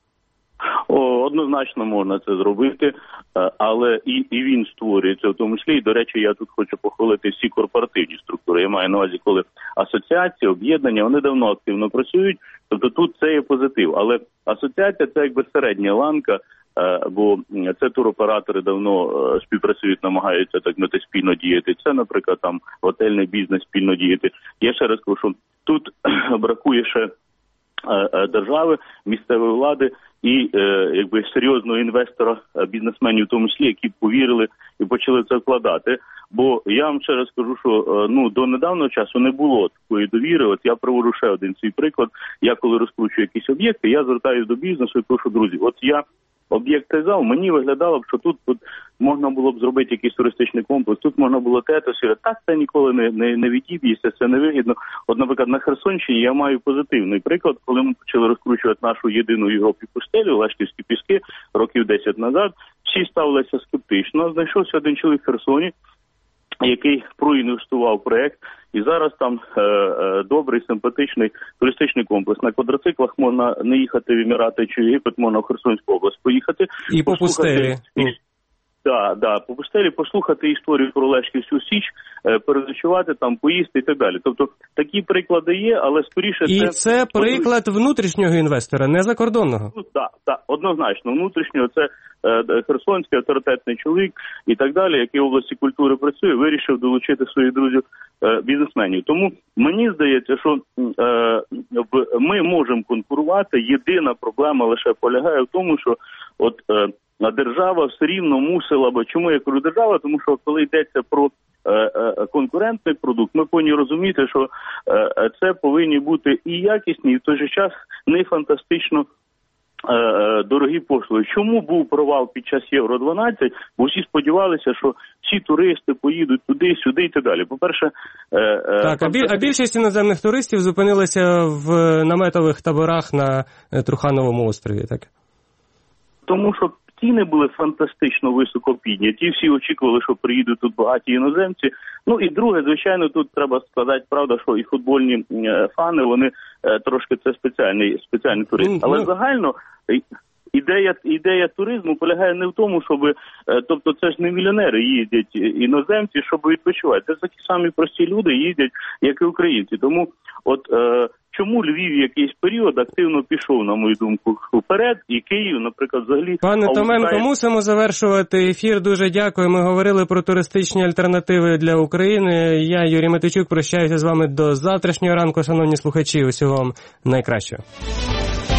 О, однозначно можна це зробити, але і, і він створюється в тому числі. І, до речі, я тут хочу похвалити всі корпоративні структури. Я маю на увазі, коли асоціації, об'єднання, вони давно активно працюють, тобто тут це є позитив. Але асоціація – це якби середня ланка, бо це туроператори давно співпрацюють, намагаються так мати спільно діяти. Це, наприклад, там готельний бізнес спільно діяти. Я ще раз кажу, що тут бракує ще держави, місцевої влади і е, якби серйозного інвестора, бізнесменів в тому числі, які повірили і почали це вкладати. Бо я вам ще раз скажу, що е, ну до недавнього часу не було такої довіри. От я приводжу ще один свій приклад. Я коли розкручую якісь об'єкти, я звертаюся до бізнесу і кажу, друзі, от я об'єкт казав, мені виглядало б, що тут, тут можна було б зробити якийсь туристичний комплекс, тут можна було те, то сіре. Так це ніколи не, не, не відіб'ється, це не вигідно. От, наприклад, на Херсонщині я маю позитивний приклад, коли ми почали розкручувати нашу єдину в Європі пустелю, Лешківські піски, років десять назад, всі ставилися скептично. Знайшовся один чоловік в Херсоні, який проінвестував проєкт, і зараз там е, е, добрий, симпатичний туристичний комплекс. На квадроциклах можна не їхати в Емірати чи Єгипет, можна в Херсонську область поїхати. І по пустелі. Да, да, по пустелі послухати історію про Лешківську Січ, переночувати там, поїсти і так далі. Тобто такі приклади є, але скоріше і це... І це приклад внутрішнього інвестора, не закордонного. Так, да, да, однозначно. Внутрішнього це е, херсонський авторитетний чоловік і так далі, який в області культури працює, вирішив долучити своїх друзів е, бізнесменів. Тому мені здається, що е, ми можемо конкурувати. Єдина проблема лише полягає в тому, що от е, держава все рівно мусила, бо чому я кажу держава? Тому що коли йдеться про конкурентний продукт, ми повинні розуміти, що це повинні бути і якісні, і в той же час не фантастично дорогі послуги. Чому був провал під час Євро дванадцять? Бо всі сподівалися, що всі туристи поїдуть туди, сюди і так далі. По-перше... Так, а, біль, а більшість іноземних туристів зупинилися в наметових таборах на Трухановому острові, так? Тому що ціни були фантастично високо підняті. Всі очікували, що приїдуть тут багаті іноземці. Ну і друге, звичайно, тут треба сказати, правда, що і футбольні фани, вони трошки це спеціальний, спеціальний туризм. Але ну... загально ідея, ідея туризму полягає не в тому, щоб, тобто це ж не мільйонери їздять іноземці, щоб відпочивати. Це такі самі прості люди їздять, як і українці. Тому от чому Львів якийсь період активно пішов, на мою думку, вперед, і Київ, наприклад, взагалі... Пане Томенко, мусимо завершувати ефір. Дуже дякую. Ми говорили про туристичні альтернативи для України. Я, Юрій Матичук, прощаюся з вами до завтрашнього ранку, шановні слухачі. Усього вам найкращого.